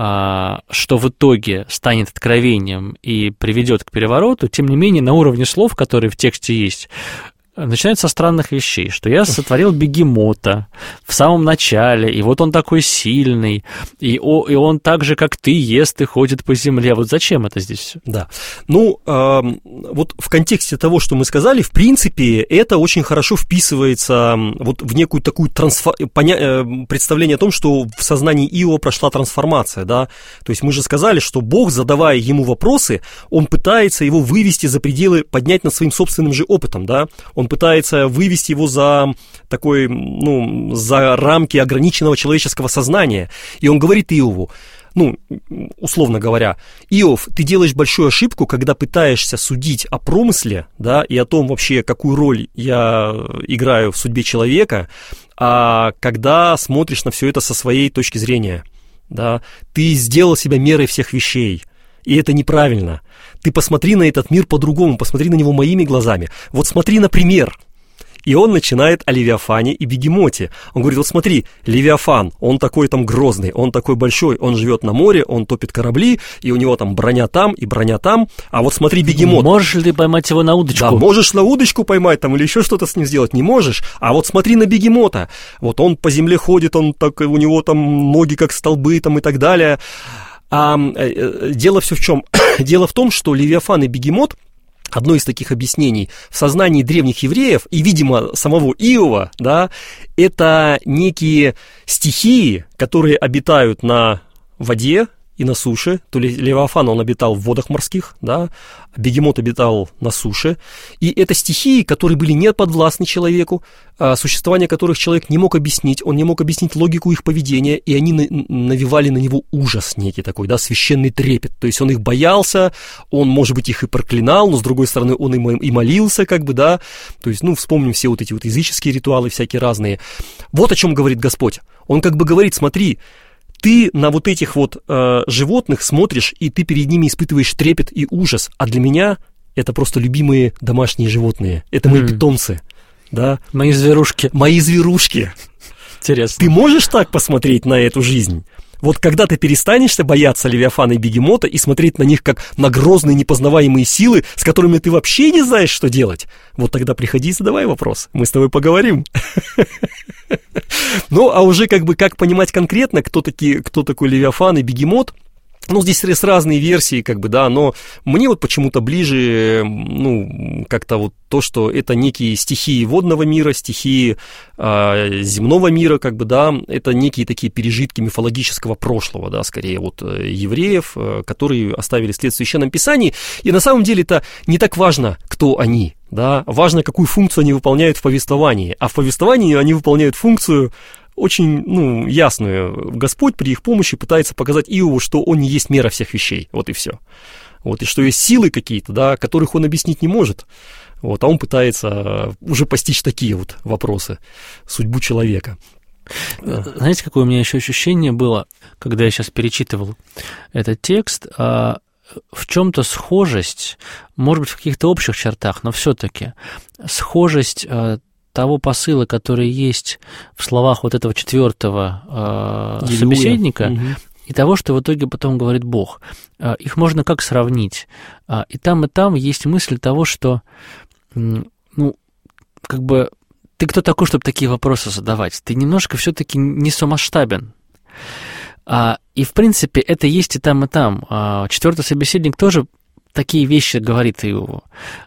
что в итоге станет откровением и приведет к перевороту, тем не менее, на уровне слов, которые в тексте есть, начинается со странных вещей, что я сотворил бегемота в самом начале, и вот он такой сильный, и, о, и он так же, как ты, ест и ходит по земле. Вот зачем это здесь все? Да, ну, э, вот в контексте того, что мы сказали, в принципе, это очень хорошо вписывается вот в некую такую трансфор... поня... представление о том, что в сознании Иова прошла трансформация, да, то есть мы же сказали, что Бог, задавая ему вопросы, он пытается его вывести за пределы, поднять над своим собственным же опытом, да, он пытается вывести его за такой, ну, за рамки ограниченного человеческого сознания. И он говорит Иову, ну, условно говоря: Иов, ты делаешь большую ошибку, когда пытаешься судить о промысле, да, и о том вообще, какую роль я играю в судьбе человека, а когда смотришь на все это со своей точки зрения, да, ты сделал себя мерой всех вещей. И это неправильно. Ты посмотри на этот мир по-другому, посмотри на него моими глазами. Вот смотри, например. И он начинает о Левиафане и Бегемоте. Он говорит, вот смотри, Левиафан, он такой там грозный, он такой большой, он живет на море, он топит корабли, и у него там броня там и броня там. А вот смотри, Бегемот. Можешь ли ты поймать его на удочку? Да, можешь на удочку поймать там или еще что-то с ним сделать, не можешь. А вот смотри на Бегемота. Вот он по земле ходит, он так, у него там ноги как столбы там и так далее. А э, дело все в чем? Дело в том, что Левиафан и Бегемот, одно из таких объяснений в сознании древних евреев и, видимо, самого Иова, да, это некие стихии, которые обитают на воде и на суше. То ли Левиафан, он обитал в водах морских, да, а Бегемот обитал на суше. И это стихии, которые были не подвластны человеку, а существование которых человек не мог объяснить, он не мог объяснить логику их поведения, и они навевали на него ужас некий такой, да, священный трепет. То есть он их боялся, он, может быть, их и проклинал, но, с другой стороны, он и молился, как бы, да. То есть, ну, вспомним все вот эти вот языческие ритуалы всякие разные. Вот о чем говорит Господь. Он как бы говорит, смотри, ты на вот этих вот э, животных смотришь, и ты перед ними испытываешь трепет и ужас. А для меня это просто любимые домашние животные. Это мои mm. питомцы. Да? Мои зверушки. Мои зверушки. Интересно. Ты можешь так посмотреть на эту жизнь? Вот когда ты перестанешься бояться Левиафана и Бегемота и смотреть на них как на грозные непознаваемые силы, с которыми ты вообще не знаешь, что делать, вот тогда приходи и задавай вопрос. Мы с тобой поговорим. Ну, а уже как бы как понимать конкретно, кто такие, кто такой Левиафан и Бегемот, ну, здесь есть разные версии, как бы, да, но мне вот почему-то ближе, ну, как-то вот то, что это некие стихии водного мира, стихии э, земного мира, как бы, да, это некие такие пережитки мифологического прошлого, да, скорее вот евреев, э, которые оставили след в Священном Писании, и на самом деле это не так важно, кто они, да, важно, какую функцию они выполняют в повествовании, а в повествовании они выполняют функцию очень, ну, ясную. Господь при их помощи пытается показать Иову, что он не есть мера всех вещей, вот и все. Вот, и что есть силы какие-то, да, которых он объяснить не может, вот, а он пытается уже постичь такие вот вопросы, судьбу человека. Знаете, какое у меня еще ощущение было, когда я сейчас перечитывал этот текст? В чем-то схожесть, может быть, в каких-то общих чертах, но все-таки схожесть того посыла, который есть в словах вот этого четвертого э, собеседника, угу. и того, что в итоге потом говорит Бог. Э, их можно как сравнить? Э, и там, и там есть мысль того, что, э, ну, как бы, ты кто такой, чтобы такие вопросы задавать? Ты немножко все-таки не самоштабен. Э, и, в принципе, это есть и там, и там. Э, четвертый собеседник тоже такие вещи говорит Иову,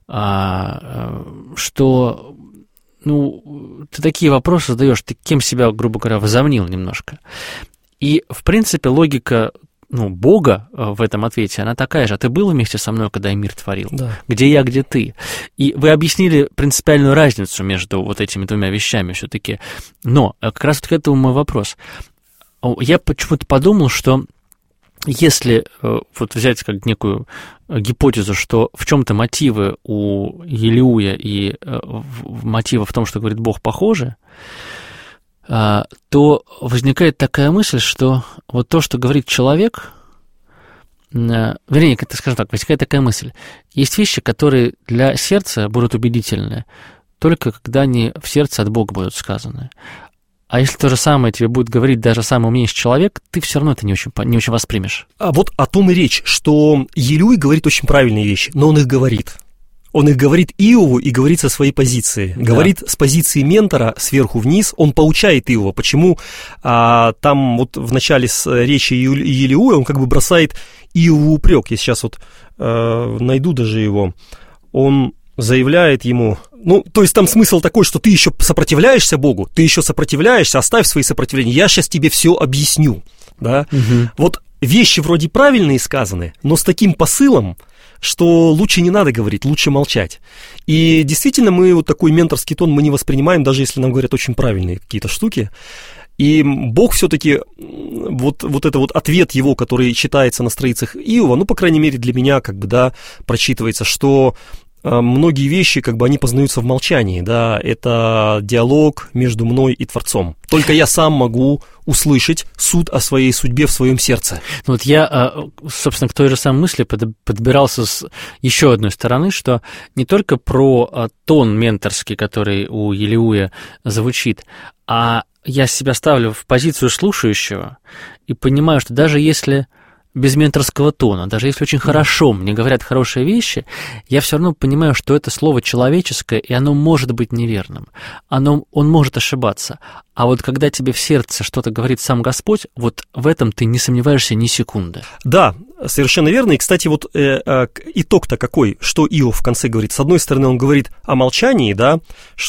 э, что... Ну, ты такие вопросы задаешь, ты кем себя, грубо говоря, возомнил немножко. И, в принципе, логика, ну, Бога в этом ответе, она такая же. А ты был вместе со мной, когда я мир творил? Да. Где я, где ты? И вы объяснили принципиальную разницу между вот этими двумя вещами все-таки. Но как раз вот к этому мой вопрос. Я почему-то подумал, что если вот взять как некую гипотезу, что в чем-то мотивы у Елеуя и мотивы в том, что говорит Бог, похожи, то возникает такая мысль, что вот то, что говорит человек, вернее, скажем так, возникает такая мысль, есть вещи, которые для сердца будут убедительны, только когда они в сердце от Бога будут сказаны. А если то же самое тебе будет говорить даже самый умнейший человек, ты все равно это не очень, не очень воспримешь. А вот о том и речь, что Елеуй говорит очень правильные вещи, но он их говорит. Он их говорит Иову и говорит со своей позиции. Да. Говорит с позиции ментора сверху вниз, он поучает Иова. Почему а, там вот в начале с речи Елеуя он как бы бросает Иову упрек. Я сейчас вот а, найду даже его. Он заявляет ему... Ну, то есть там смысл такой, что ты еще сопротивляешься Богу, ты еще сопротивляешься, оставь свои сопротивления, я сейчас тебе все объясню, да. Угу. Вот вещи вроде правильные сказаны, но с таким посылом, что лучше не надо говорить, лучше молчать. И действительно мы вот такой менторский тон мы не воспринимаем, даже если нам говорят очень правильные какие-то штуки. И Бог все-таки, вот, вот это вот ответ его, который читается на страницах Иова, ну, по крайней мере, для меня, как бы, да, прочитывается, что многие вещи, как бы, они познаются в молчании, да, это диалог между мной и Творцом. Только я сам могу услышать суд о своей судьбе в своем сердце. Ну вот я, собственно, к той же самой мысли подбирался с еще одной стороны, что не только про тон менторский, который у Елеуя звучит, а я себя ставлю в позицию слушающего и понимаю, что даже если без менторского тона, даже если очень хорошо мне говорят хорошие вещи, я все равно понимаю, что это слово человеческое, и оно может быть неверным. Оно, он может ошибаться. А вот когда тебе в сердце что-то говорит сам Господь, вот в этом ты не сомневаешься ни секунды. Да, совершенно верно. И, кстати, вот э, э, итог-то какой, что Иов в конце говорит. С одной стороны, он говорит о молчании, да,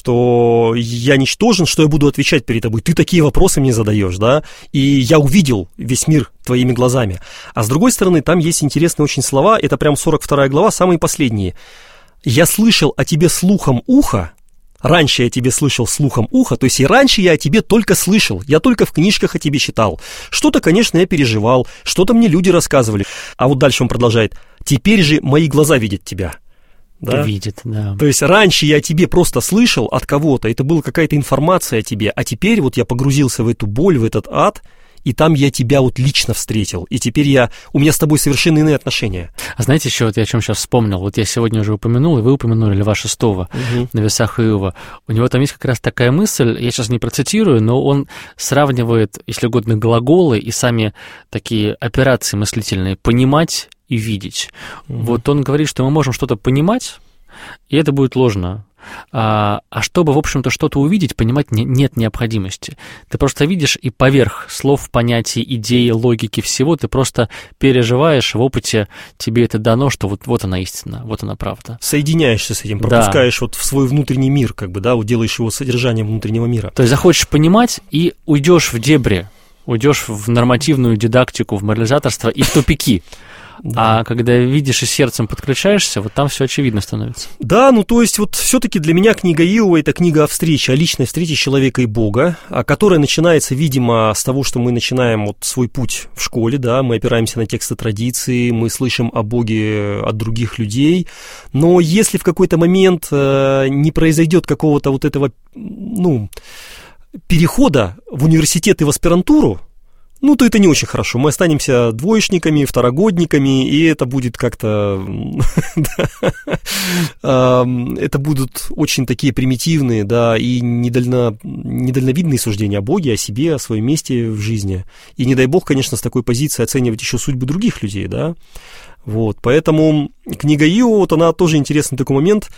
что я ничтожен, что я буду отвечать перед тобой. Ты такие вопросы мне задаешь, да, и я увидел весь мир твоими глазами. А с другой стороны, там есть интересные очень слова, это прям сорок вторая глава, самые последние. «Я слышал о тебе слухом уха». Раньше я тебе слышал слухом уха, то есть и раньше я о тебе только слышал, я только в книжках о тебе читал. Что-то, конечно, я переживал, что-то мне люди рассказывали. А вот дальше он продолжает. Теперь же мои глаза видят тебя. Да? Видит, да. То есть раньше я о тебе просто слышал от кого-то, это была какая-то информация о тебе, а теперь вот я погрузился в эту боль, в этот ад, и там я тебя вот лично встретил, и теперь я, у меня с тобой совершенно иные отношения. А знаете еще, вот я о чем сейчас вспомнил, вот я сегодня уже упомянул, и вы упомянули Льва Шестого угу. на весах Иова, у него там есть как раз такая мысль, я сейчас не процитирую, но он сравнивает, если угодно, глаголы и сами такие операции мыслительные, понимать и видеть. Угу. Вот он говорит, что мы можем что-то понимать, и это будет ложно. А, а чтобы, в общем-то, что-то увидеть, понимать не, нет необходимости. Ты просто видишь, и поверх слов, понятий, идей, логики, всего, ты просто переживаешь, в опыте тебе это дано, что вот, вот она истина, вот она правда. Соединяешься с этим, пропускаешь да. вот в свой внутренний мир, как бы, да, вот делаешь его содержанием внутреннего мира. То есть захочешь понимать и уйдешь в дебри, уйдешь в нормативную дидактику, в морализаторство и в тупики. Да. А когда видишь и сердцем подключаешься, вот там все очевидно становится. Да, ну то есть вот все-таки для меня книга Иова — это книга о встрече, о личной встрече человека и Бога, которая начинается, видимо, с того, что мы начинаем вот свой путь в школе, да, мы опираемся на тексты традиции, мы слышим о Боге от других людей, но если в какой-то момент э, не произойдет какого-то вот этого, ну, перехода в университет и в аспирантуру, ну, то это не очень хорошо. Мы останемся двоечниками, второгодниками, и это будет как-то... Это будут очень такие примитивные, да, и недально... недальновидные суждения о Боге, о себе, о своем месте в жизни. И не дай Бог, конечно, с такой позиции оценивать еще судьбы других людей, да. Вот, поэтому книга Иова, вот она тоже интересный такой момент.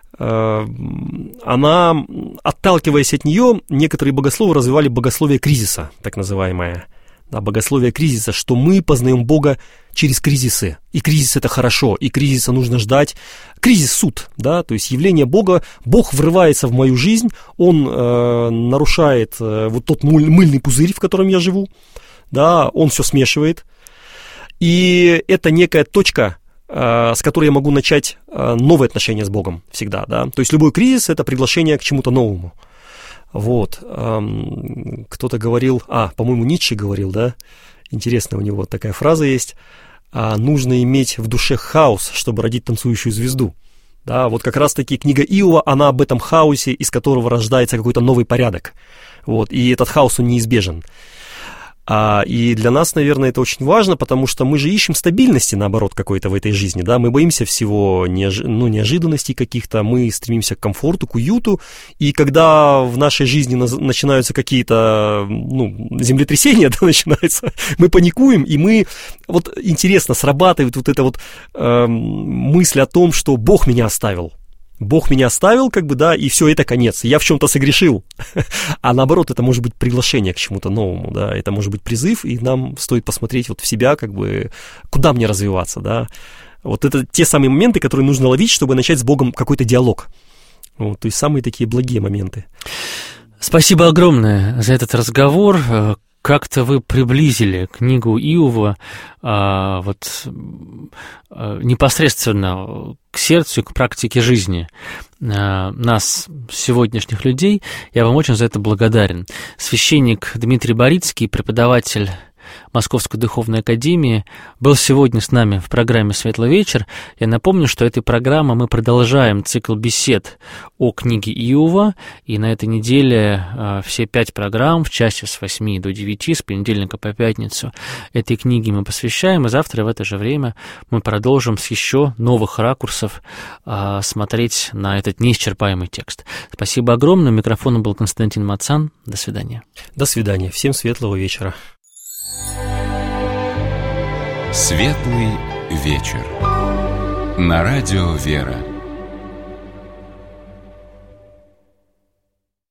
Она, отталкиваясь от нее, некоторые богословы развивали богословие кризиса, так называемое. Да, богословие кризиса, что мы познаем Бога через кризисы. И кризис — это хорошо, и кризиса нужно ждать. Кризис — суд, да, то есть явление Бога. Бог врывается в мою жизнь, Он э, нарушает э, вот тот мыль, мыльный пузырь, в котором я живу, да, Он все смешивает. И это некая точка, э, с которой я могу начать э, новые отношения с Богом всегда, да. То есть любой кризис — это приглашение к чему-то новому. Вот, эм, кто-то говорил, а, по-моему, Ницше говорил, да, интересно, у него такая фраза есть, а, нужно иметь в душе хаос, чтобы родить танцующую звезду, да, вот как раз-таки книга Иова, она об этом хаосе, из которого рождается какой-то новый порядок, вот, и этот хаос, он неизбежен. А, и для нас, наверное, это очень важно, потому что мы же ищем стабильности, наоборот, какой-то в этой жизни, да, мы боимся всего неож... ну, неожиданностей каких-то, мы стремимся к комфорту, к уюту, и когда в нашей жизни на... начинаются какие-то, ну, землетрясения, да, начинаются, мы паникуем, и мы, вот интересно, срабатывает вот эта вот э, мысль о том, что Бог меня оставил. Бог меня оставил, как бы, да, и все, это конец, я в чем-то согрешил. А наоборот, это может быть приглашение к чему-то новому, да, это может быть призыв, и нам стоит посмотреть вот в себя, как бы, куда мне развиваться, да. Вот это те самые моменты, которые нужно ловить, чтобы начать с Богом какой-то диалог. Вот, то есть самые такие благие моменты. Спасибо огромное за этот разговор. Как-то вы приблизили книгу Иова а, вот, а, непосредственно к сердцу и к практике жизни а, нас, сегодняшних людей. Я вам очень за это благодарен. Священник Дмитрий Борицкий, преподаватель Московской духовной академии, был сегодня с нами в программе «Светлый вечер». Я напомню, что этой программой мы продолжаем цикл бесед о книге Иова, и на этой неделе э, все пять программ в часе с восьми до девяти, с понедельника по пятницу, этой книге мы посвящаем, и завтра в это же время мы продолжим с еще новых ракурсов э, смотреть на этот неисчерпаемый текст. Спасибо огромное. У микрофона был Константин Мацан. До свидания. До свидания. Всем светлого вечера. Светлый вечер. На радио «Вера».